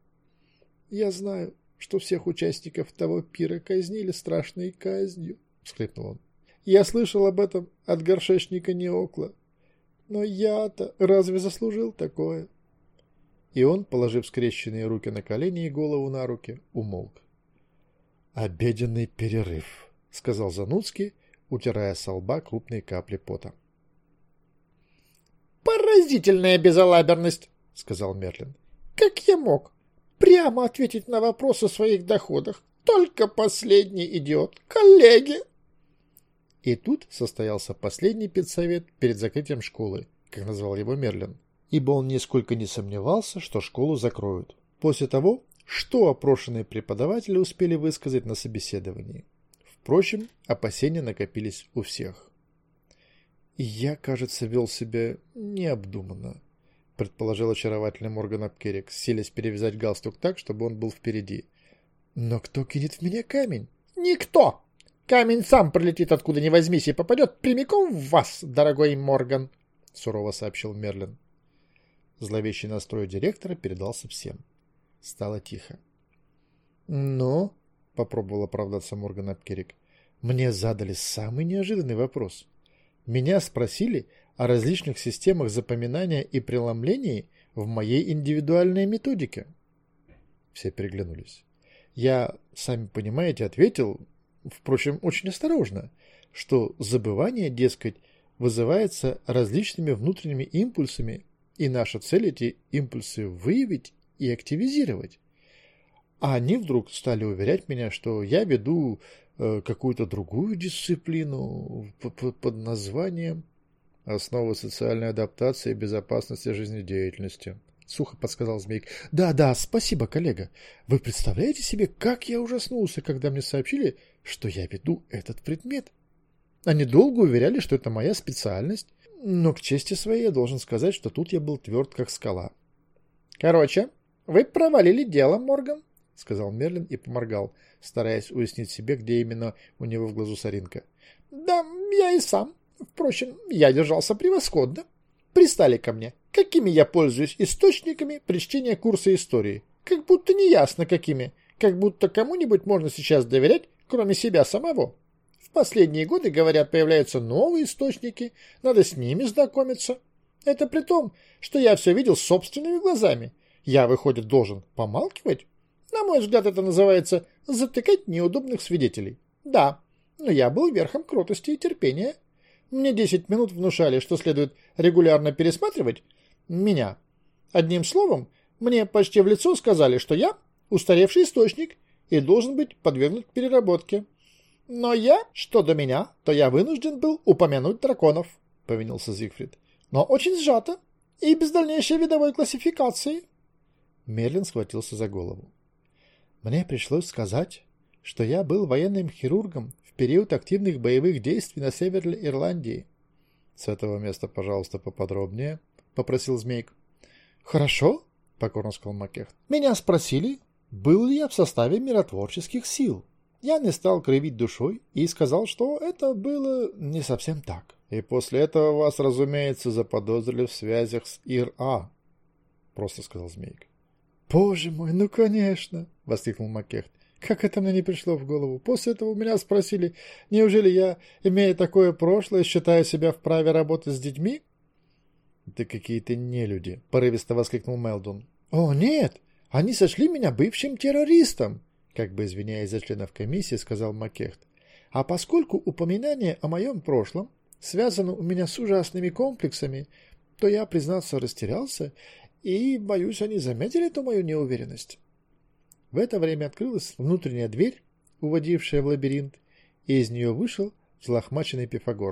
«Я знаю, что всех участников того пира казнили страшной казнью», — всхлипнул он. «Я слышал об этом от горшечника Неокла. Но я-то разве заслужил такое?» И он, положив скрещенные руки на колени и голову на руки, умолк. «Обеденный перерыв», — сказал Зануцкий, утирая со лба крупные капли пота. «Поразительная безалаберность», — сказал Мерлин. «Как я мог прямо ответить на вопрос о своих доходах? Только последний идиот. Коллеги!» И тут состоялся последний педсовет перед закрытием школы, как назвал его Мерлин, ибо он нисколько не сомневался, что школу закроют, после того, что опрошенные преподаватели успели высказать на собеседовании. Впрочем, опасения накопились у всех. «Я, кажется, вел себя необдуманно», — предположил очаровательный Морган ап Керрик, силясь перевязать галстук так, чтобы он был впереди. «Но кто кинет в меня камень?» «Никто! Камень сам прилетит откуда ни возьмись и попадет прямиком в вас, дорогой Морган», — сурово сообщил Мерлин. Зловещий настрой директора передался всем. Стало тихо. «Ну?» — попробовал оправдаться Морган ап Керрик. «Мне задали самый неожиданный вопрос. Меня спросили о различных системах запоминания и преломления в моей индивидуальной методике». Все переглянулись. Я, сами понимаете, ответил, впрочем, очень осторожно, что забывание, дескать, вызывается различными внутренними импульсами, и наша цель эти импульсы выявить и активизировать. А они вдруг стали уверять меня, что я веду какую-то другую дисциплину под названием «Основы социальной адаптации и безопасности жизнедеятельности», — сухо подсказал Змейк. «Да, спасибо, коллега. Вы представляете себе, как я ужаснулся, когда мне сообщили, что я веду этот предмет? Они долго уверяли, что это моя специальность, но к чести своей я должен сказать, что тут я был тверд, как скала». «Короче, вы провалили дело, Морган», — сказал Мерлин и поморгал, стараясь уяснить себе, где именно у него в глазу соринка. «Да, я и сам. Впрочем, я держался превосходно. Пристали ко мне. Какими я пользуюсь источниками при чтении курса истории? Как будто неясно какими. Как будто кому-нибудь можно сейчас доверять, кроме себя самого. В последние годы, говорят, появляются новые источники. Надо с ними знакомиться. Это при том, что я все видел собственными глазами. Я, выходит, должен помалкивать? На мой взгляд, это называется затыкать неудобных свидетелей. Да, но я был верхом кротости и терпения. Мне 10 минут внушали, что следует регулярно пересматривать меня. Одним словом, мне почти в лицо сказали, что я устаревший источник и должен быть подвергнут переработке. Но что до меня, то я вынужден был упомянуть драконов, повинился Зигфрид. Но очень сжато и без дальнейшей видовой классификации. Мерлин схватился за голову. Мне пришлось сказать, что я был военным хирургом в период активных боевых действий на севере Ирландии. — С этого места, пожалуйста, поподробнее, — попросил Змейк. — Хорошо, — покорно сказал Маккехт. — Меня спросили, был ли я в составе миротворческих сил. Я не стал кривить душой и сказал, что это было не совсем так. — И после этого вас, разумеется, заподозрили в связях с ИРА, — просто сказал Змейк. — Боже мой, ну конечно! — воскликнул Маккехт. — Как это мне не пришло в голову? После этого меня спросили, неужели я, имея такое прошлое, считаю себя вправе работать с детьми? — Да какие-то нелюди! — порывисто воскликнул Мелдон. — О, нет! Они сочли меня бывшим террористом! — как бы извиняясь за членов комиссии, сказал Маккехт. — А поскольку упоминание о моем прошлом связано у меня с ужасными комплексами, то я, признаться, растерялся, и, боюсь, они заметили эту мою неуверенность. В это время открылась внутренняя дверь, уводившая в лабиринт, и из нее вышел взлохмаченный Пифагор.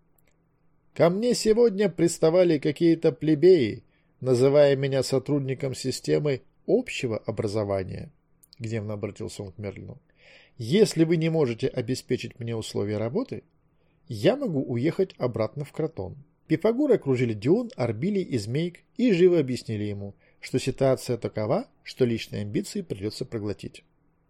«Ко мне сегодня приставали какие-то плебеи, называя меня сотрудником системы общего образования», — гневно обратился он к Мерлину. «Если вы не можете обеспечить мне условия работы, я могу уехать обратно в Кротон». Пифагора окружили Дион, Арбилий и Змейк и живо объяснили ему, что ситуация такова, что личные амбиции придется проглотить.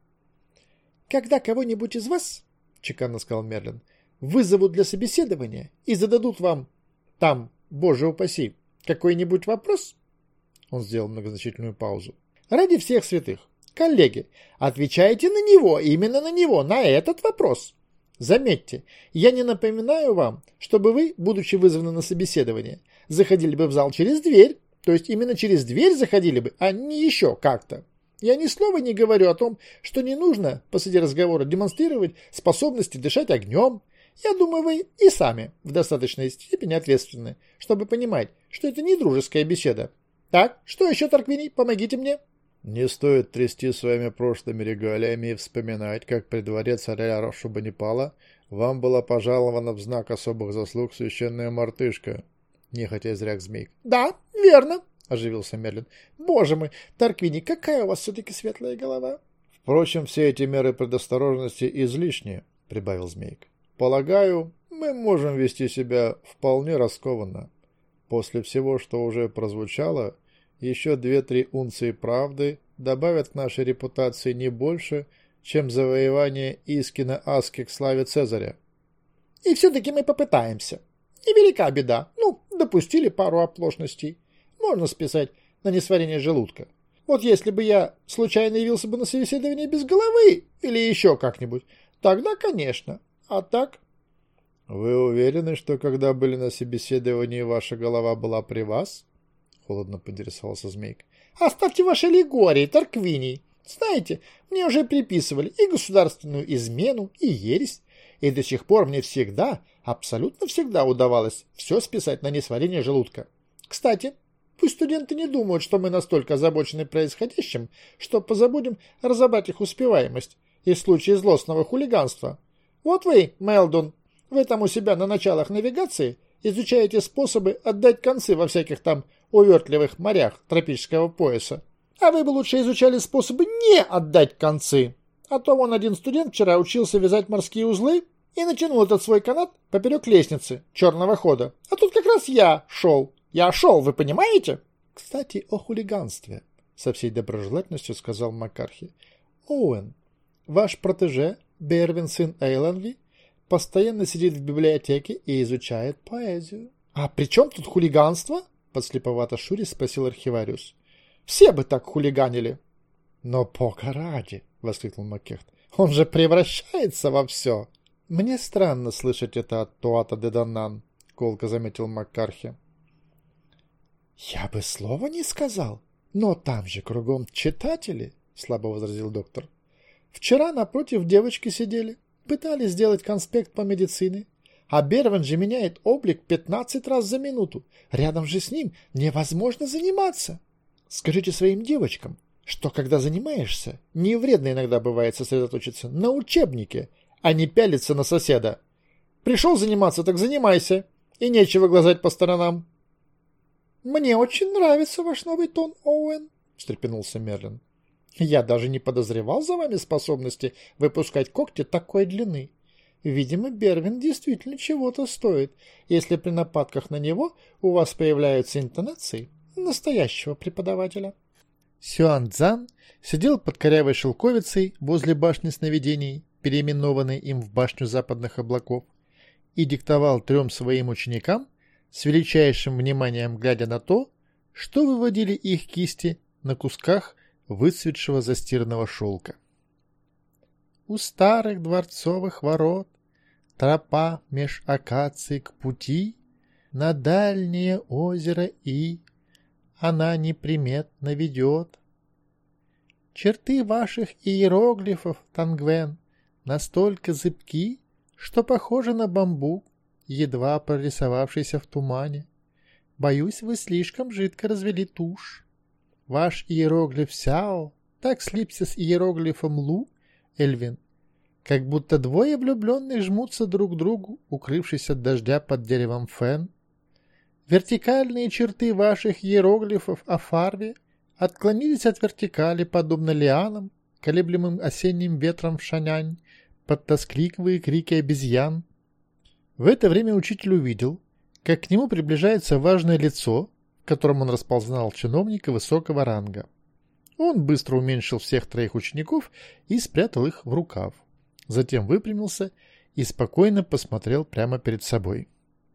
«Когда кого-нибудь из вас, — чеканно сказал Мерлин, — вызовут для собеседования и зададут вам, там, боже упаси, какой-нибудь вопрос, — он сделал многозначительную паузу, — ради всех святых, коллеги, отвечайте на него, именно на него, на этот вопрос. Заметьте, я не напоминаю вам, чтобы вы, будучи вызваны на собеседование, заходили бы в зал через дверь, то есть именно через дверь заходили бы, а не еще как-то. Я ни слова не говорю о том, что не нужно посреди разговора демонстрировать способности дышать огнем. Я думаю, вы и сами в достаточной степени ответственны, чтобы понимать, что это не дружеская беседа. Так, что еще, Тарквиний, помогите мне. Не стоит трясти своими прошлыми регалиями и вспоминать, как при дворе царя Шубанипала вам была пожалована в знак особых заслуг священная мартышка, — нехотя изрек Змейк. — Да, верно, — оживился Мерлин. — Боже мой, Тарквиний, какая у вас все-таки светлая голова. — Впрочем, все эти меры предосторожности излишни, — прибавил Змейк. — Полагаю... — мы можем вести себя вполне раскованно. После всего, что уже прозвучало, еще 2-3 унции правды добавят к нашей репутации не больше, чем завоевание Искина Аски к славе Цезаря. И все-таки мы попытаемся. Невелика беда. Допустили пару оплошностей. Можно списать на несварение желудка. Вот если бы я случайно явился бы на собеседование без головы или еще как-нибудь, тогда, конечно. А так... Вы уверены, что когда были на собеседовании, ваша голова была при вас? Холодно поинтересовался Змейка. Оставьте ваши аллегории, Тарквиний. Знаете, мне уже приписывали и государственную измену, и ересь. И до сих пор мне всегда, абсолютно всегда удавалось все списать на несварение желудка. Кстати, пусть студенты не думают, что мы настолько озабочены происходящим, что позабудем разобрать их успеваемость и в случае злостного хулиганства. Вот вы, Мелдон, вы там у себя на началах навигации изучаете способы отдать концы во всяких там увертливых морях тропического пояса. А вы бы лучше изучали способы не отдать концы. А то вон один студент вчера учился вязать морские узлы и натянул этот свой канат поперек лестницы черного хода. А тут как раз я шел. Вы понимаете? Кстати, о хулиганстве, со всей доброжелательностью сказал Маккархи. Оуэн, ваш протеже, Бервин, сын Эйланви, постоянно сидит в библиотеке и изучает поэзию. А при чем тут хулиганство? Подслеповато Шури спросил архивариус. Все бы так хулиганили. Но бога ради, воскликнул Маккехт. Он же превращается во все. Мне странно слышать это от Туата де Даннан, колко заметил Маккархи. Я бы слова не сказал, но там же кругом читатели, слабо возразил доктор. Вчера напротив девочки сидели, пытались сделать конспект по медицине, а Бервин же меняет облик 15 раз за минуту. Рядом же с ним невозможно заниматься. Скажите своим девочкам, что когда занимаешься, не вредно иногда бывает сосредоточиться на учебнике, а не пялиться на соседа. Пришел заниматься, так занимайся, и нечего глазать по сторонам. «Мне очень нравится ваш новый тон, Оуэн», — встрепенулся Мерлин. «Я даже не подозревал за вами способности выпускать когти такой длины. Видимо, Бервин действительно чего-то стоит, если при нападках на него у вас появляются интонации настоящего преподавателя». Сюан Цзан сидел под корявой шелковицей возле башни сновидений, переименованной им в башню западных облаков, и диктовал 3 своим ученикам, с величайшим вниманием глядя на то, что выводили их кисти на кусках выцветшего застиранного шелка. У старых дворцовых ворот тропа меж акаций к пути на дальнее озеро И она неприметно ведет. Черты ваших иероглифов, Тангвен, настолько зыбки, что похожи на бамбук, едва прорисовавшийся в тумане. Боюсь, вы слишком жидко развели тушь. Ваш иероглиф Сяо так слипся с иероглифом Лу, Эльвин, как будто двое влюбленных жмутся друг к другу, укрывшись от дождя под деревом Фэн. Вертикальные черты ваших иероглифов о фарве отклонились от вертикали, подобно лианам, колеблемым осенним ветром в Шанянь, под тоскливые крики обезьян. В это время учитель увидел, как к нему приближается важное лицо, в котором он распознал чиновника высокого ранга. Он быстро уменьшил всех 3 учеников и спрятал их в рукав. Затем выпрямился и спокойно посмотрел прямо перед собой.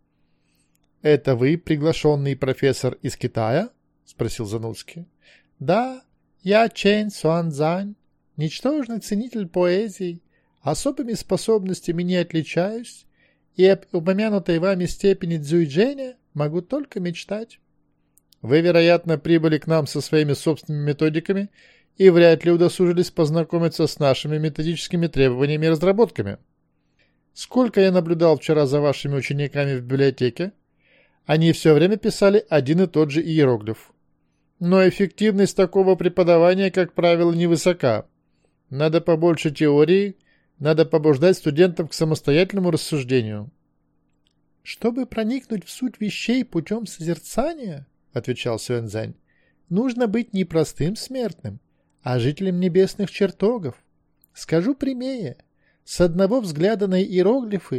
«Это вы, приглашенный профессор из Китая?» — спросил Зануцкий. «Да, я Чэнь Суанцзань, ничтожный ценитель поэзии, особыми способностями не отличаюсь, и об упомянутой вами степени дзюйджэня могу только мечтать. Вы, вероятно, прибыли к нам со своими собственными методиками и вряд ли удосужились познакомиться с нашими методическими требованиями и разработками. Сколько я наблюдал вчера за вашими учениками в библиотеке, они все время писали один и тот же иероглиф. Но эффективность такого преподавания, как правило, невысока. Надо побольше теории, надо побуждать студентов к самостоятельному рассуждению». «Чтобы проникнуть в суть вещей путем созерцания, — отвечал Сюаньцзань, — нужно быть не простым смертным, а жителем небесных чертогов. Скажу прямее, с одного взгляда на иероглифы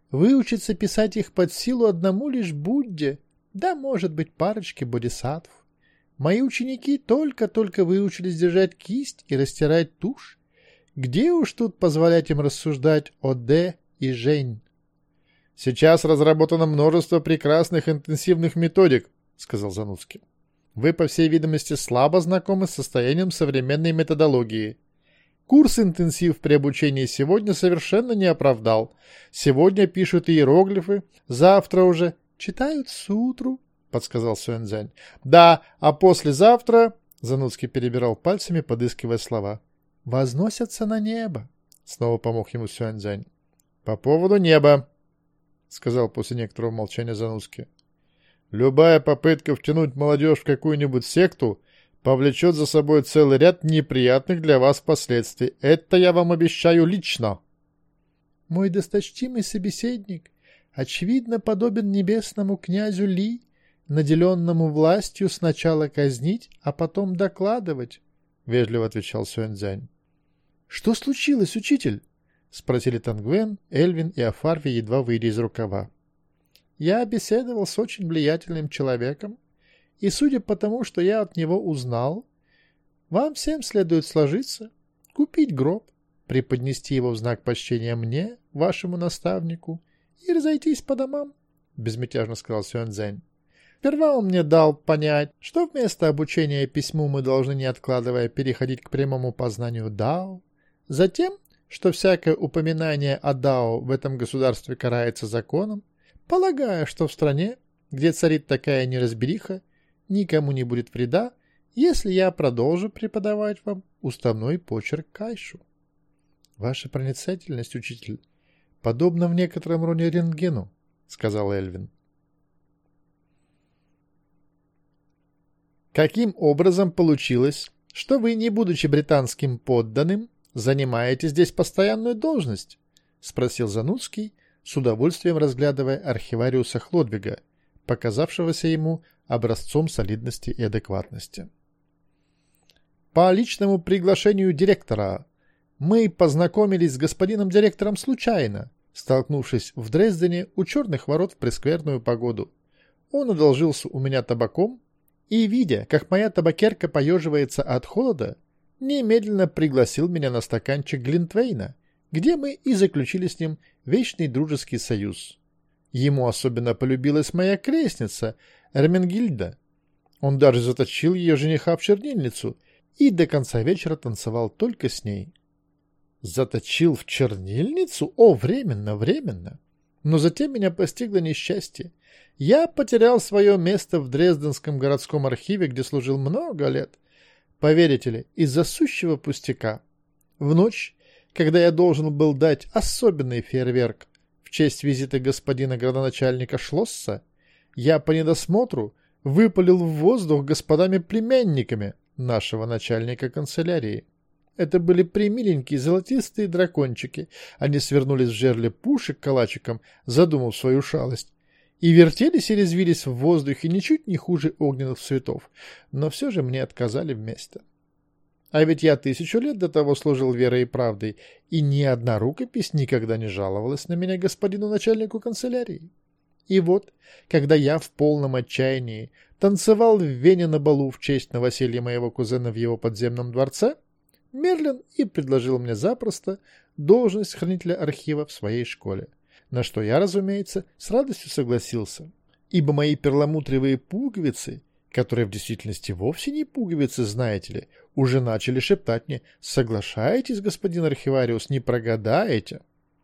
выучиться писать их под силу одному лишь Будде, да, может быть, парочке бодисаттв. Мои ученики только-только выучились держать кисть и растирать тушь. Где уж тут позволять им рассуждать о «Дэ» и «Жень»? «Сейчас разработано множество прекрасных интенсивных методик», — сказал Зануцкий. «Вы, по всей видимости, слабо знакомы с состоянием современной методологии. Курс интенсив при обучении сегодня совершенно не оправдал. Сегодня пишут иероглифы, завтра уже читают сутру», — подсказал Сюаньцзянь. «Да, а послезавтра...» — Зануцкий перебирал пальцами, подыскивая слова. «Возносятся на небо», — снова помог ему Сюаньцзянь. «По поводу неба», — сказал после некоторого молчания Зануцкий. «Любая попытка втянуть молодежь в какую-нибудь секту повлечет за собой целый ряд неприятных для вас последствий. Это я вам обещаю лично». «Мой досточтимый собеседник, очевидно, подобен небесному князю Ли, наделенному властью сначала казнить, а потом докладывать», — вежливо отвечал Сюаньцзянь. «Что случилось, учитель?» — спросили Тангвен, Эльвин и Афарви, едва выйдя из рукава. «Я беседовал с очень влиятельным человеком, и судя по тому, что я от него узнал, вам всем следует сложиться, купить гроб, преподнести его в знак почтения мне, вашему наставнику, и разойтись по домам», — безмятежно сказал Сюаньцзянь. «Сперва он мне дал понять, что вместо обучения письму мы должны, не откладывая, переходить к прямому познанию Дао. Затем, что всякое упоминание о Дао в этом государстве карается законом, полагая, что в стране, где царит такая неразбериха, никому не будет вреда, если я продолжу преподавать вам уставной почерк Кайшу. Ваша проницательность, учитель, подобна в некотором роде рентгену, — сказал Эльвин. Каким образом получилось, что вы, не будучи британским подданным, занимаете здесь постоянную должность? — спросил Зануцкий, с удовольствием разглядывая архивариуса Хлодвига, показавшегося ему образцом солидности и адекватности. «По личному приглашению директора. Мы познакомились с господином директором случайно, столкнувшись в Дрездене у черных ворот в прескверную погоду. Он одолжился у меня табаком и, видя, как моя табакерка поеживается от холода, немедленно пригласил меня на стаканчик глинтвейна, где мы и заключили с ним вечный дружеский союз. Ему особенно полюбилась моя крестница, Эрмингильда. Он даже заточил ее жениха в чернильницу и до конца вечера танцевал только с ней». «Заточил в чернильницу? О, временно, временно. Но затем меня постигло несчастье. Я потерял свое место в Дрезденском городском архиве, где служил много лет. Поверите ли, из-за сущего пустяка. В ночь, когда я должен был дать особенный фейерверк в честь визита господина градоначальника Шлосса, я по недосмотру выпалил в воздух господами-племянниками нашего начальника канцелярии. Это были примиленькие золотистые дракончики. Они свернулись в жерле пушек калачиком, задумав свою шалость, и вертелись и резвились в воздухе ничуть не хуже огненных цветов, но все же мне отказали вместе. А ведь я 1000 лет до того служил верой и правдой, и ни одна рукопись никогда не жаловалась на меня господину начальнику канцелярии. И вот, когда я в полном отчаянии танцевал в Вене на балу в честь новоселья моего кузена в его подземном дворце, Мерлин и предложил мне запросто должность хранителя архива в своей школе, на что я, разумеется, с радостью согласился, ибо мои перламутровые пуговицы, которые в действительности вовсе не пуговицы, знаете ли, уже начали шептать мне: «Соглашаетесь, господин архивариус, не прогадаете».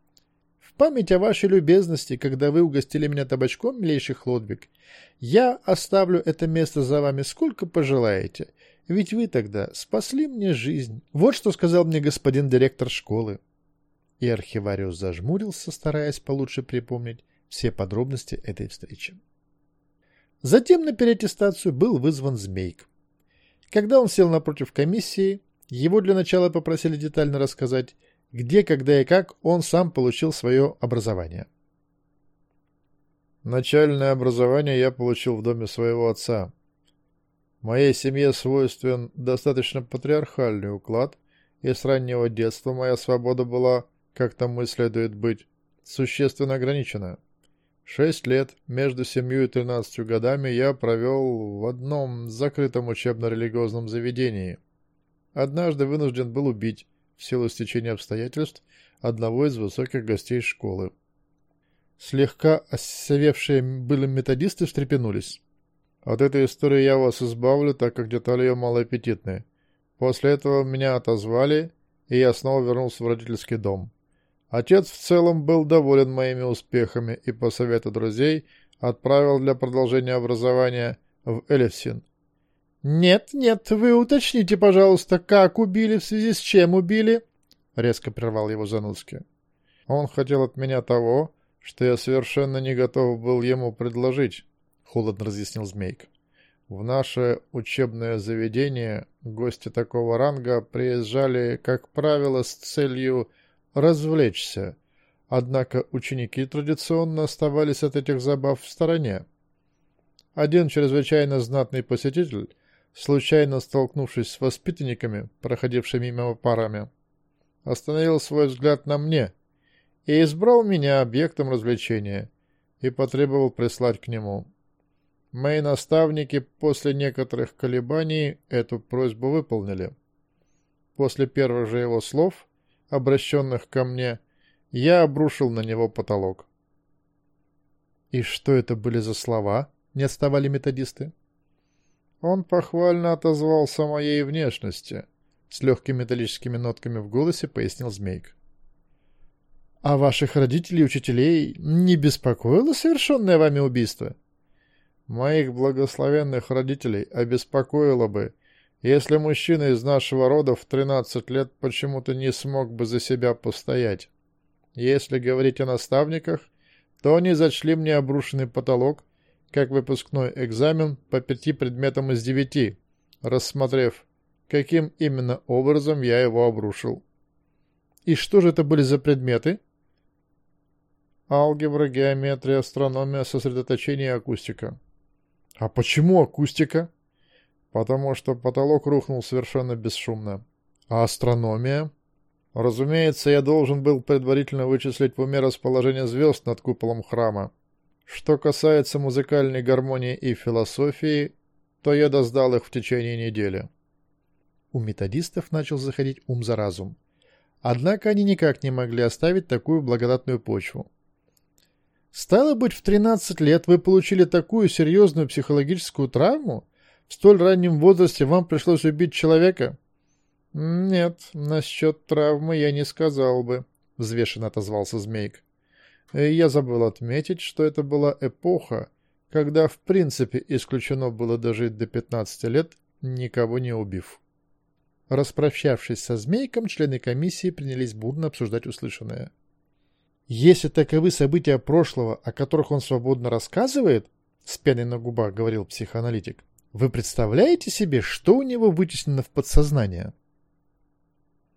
В память о вашей любезности, когда вы угостили меня табачком, милейший Хлодвиг, я оставлю это место за вами сколько пожелаете, ведь вы тогда спасли мне жизнь. Вот что сказал мне господин директор школы. И архивариус зажмурился, стараясь получше припомнить все подробности этой встречи. Затем на переаттестацию был вызван Змейк. Когда он сел напротив комиссии, его для начала попросили детально рассказать, где, когда и как он сам получил свое образование. «Начальное образование я получил в доме своего отца. Моей семье свойствен достаточно патриархальный уклад, и с раннего детства моя свобода была, как тому и следует быть, существенно ограничена. 6 лет между 7 и 13 годами я провел в одном закрытом учебно-религиозном заведении. Однажды вынужден был убить, в силу стечения обстоятельств, одного из высоких гостей школы. Слегка осовевшие были методисты встрепенулись. От этой истории я вас избавлю, так как детали ее малоаппетитны. После этого меня отозвали, и я снова вернулся в родительский дом. Отец в целом был доволен моими успехами и по совету друзей отправил для продолжения образования в Элевсин. «Нет, вы уточните, пожалуйста, как убили, в связи с чем убили?» — резко прервал его Зануцкий. Он хотел от меня того, что я совершенно не готов был ему предложить, — холодно разъяснил Змейк. В наше учебное заведение гости такого ранга приезжали, как правило, с целью развлечься, однако ученики традиционно оставались от этих забав в стороне. Один чрезвычайно знатный посетитель, случайно столкнувшись с воспитанниками, проходившими мимо парами, остановил свой взгляд на мне и избрал меня объектом развлечения и потребовал прислать к нему. Мои наставники после некоторых колебаний эту просьбу выполнили. После первых же его слов, обращенных ко мне, я обрушил на него потолок. «И что это были за слова?» — не отставали методисты. Он похвально отозвался о моей внешности, — с легкими металлическими нотками в голосе пояснил Змейк. «А ваших родителей и учителей не беспокоило совершенное вами убийство?» «Моих благословенных родителей обеспокоило бы, если мужчина из нашего рода в 13 лет почему-то не смог бы за себя постоять. Если говорить о наставниках, то они зачли мне обрушенный потолок, как выпускной экзамен по 5 предметам из 9, рассмотрев, каким именно образом я его обрушил». «И что же это были за предметы?» «Алгебра, геометрия, астрономия, сосредоточение и акустика». «А почему акустика?» «Потому что потолок рухнул совершенно бесшумно». «А астрономия?» «Разумеется, я должен был предварительно вычислить в уме расположение звезд над куполом храма. Что касается музыкальной гармонии и философии, то я доздал их в течение недели». У методистов начал заходить ум за разум. Однако они никак не могли оставить такую благодатную почву. «Стало быть, в 13 лет вы получили такую серьезную психологическую травму? В столь раннем возрасте вам пришлось убить человека?» «Нет, насчет травмы я не сказал бы», — взвешенно отозвался Змейк. «Я забыл отметить, что это была эпоха, когда в принципе исключено было дожить до 15 лет, никого не убив». Распрощавшись со Змейком, члены комиссии принялись бурно обсуждать услышанное. «Если таковы события прошлого, о которых он свободно рассказывает, — с пеной на губах говорил психоаналитик, — вы представляете себе, что у него вытеснено в подсознание?»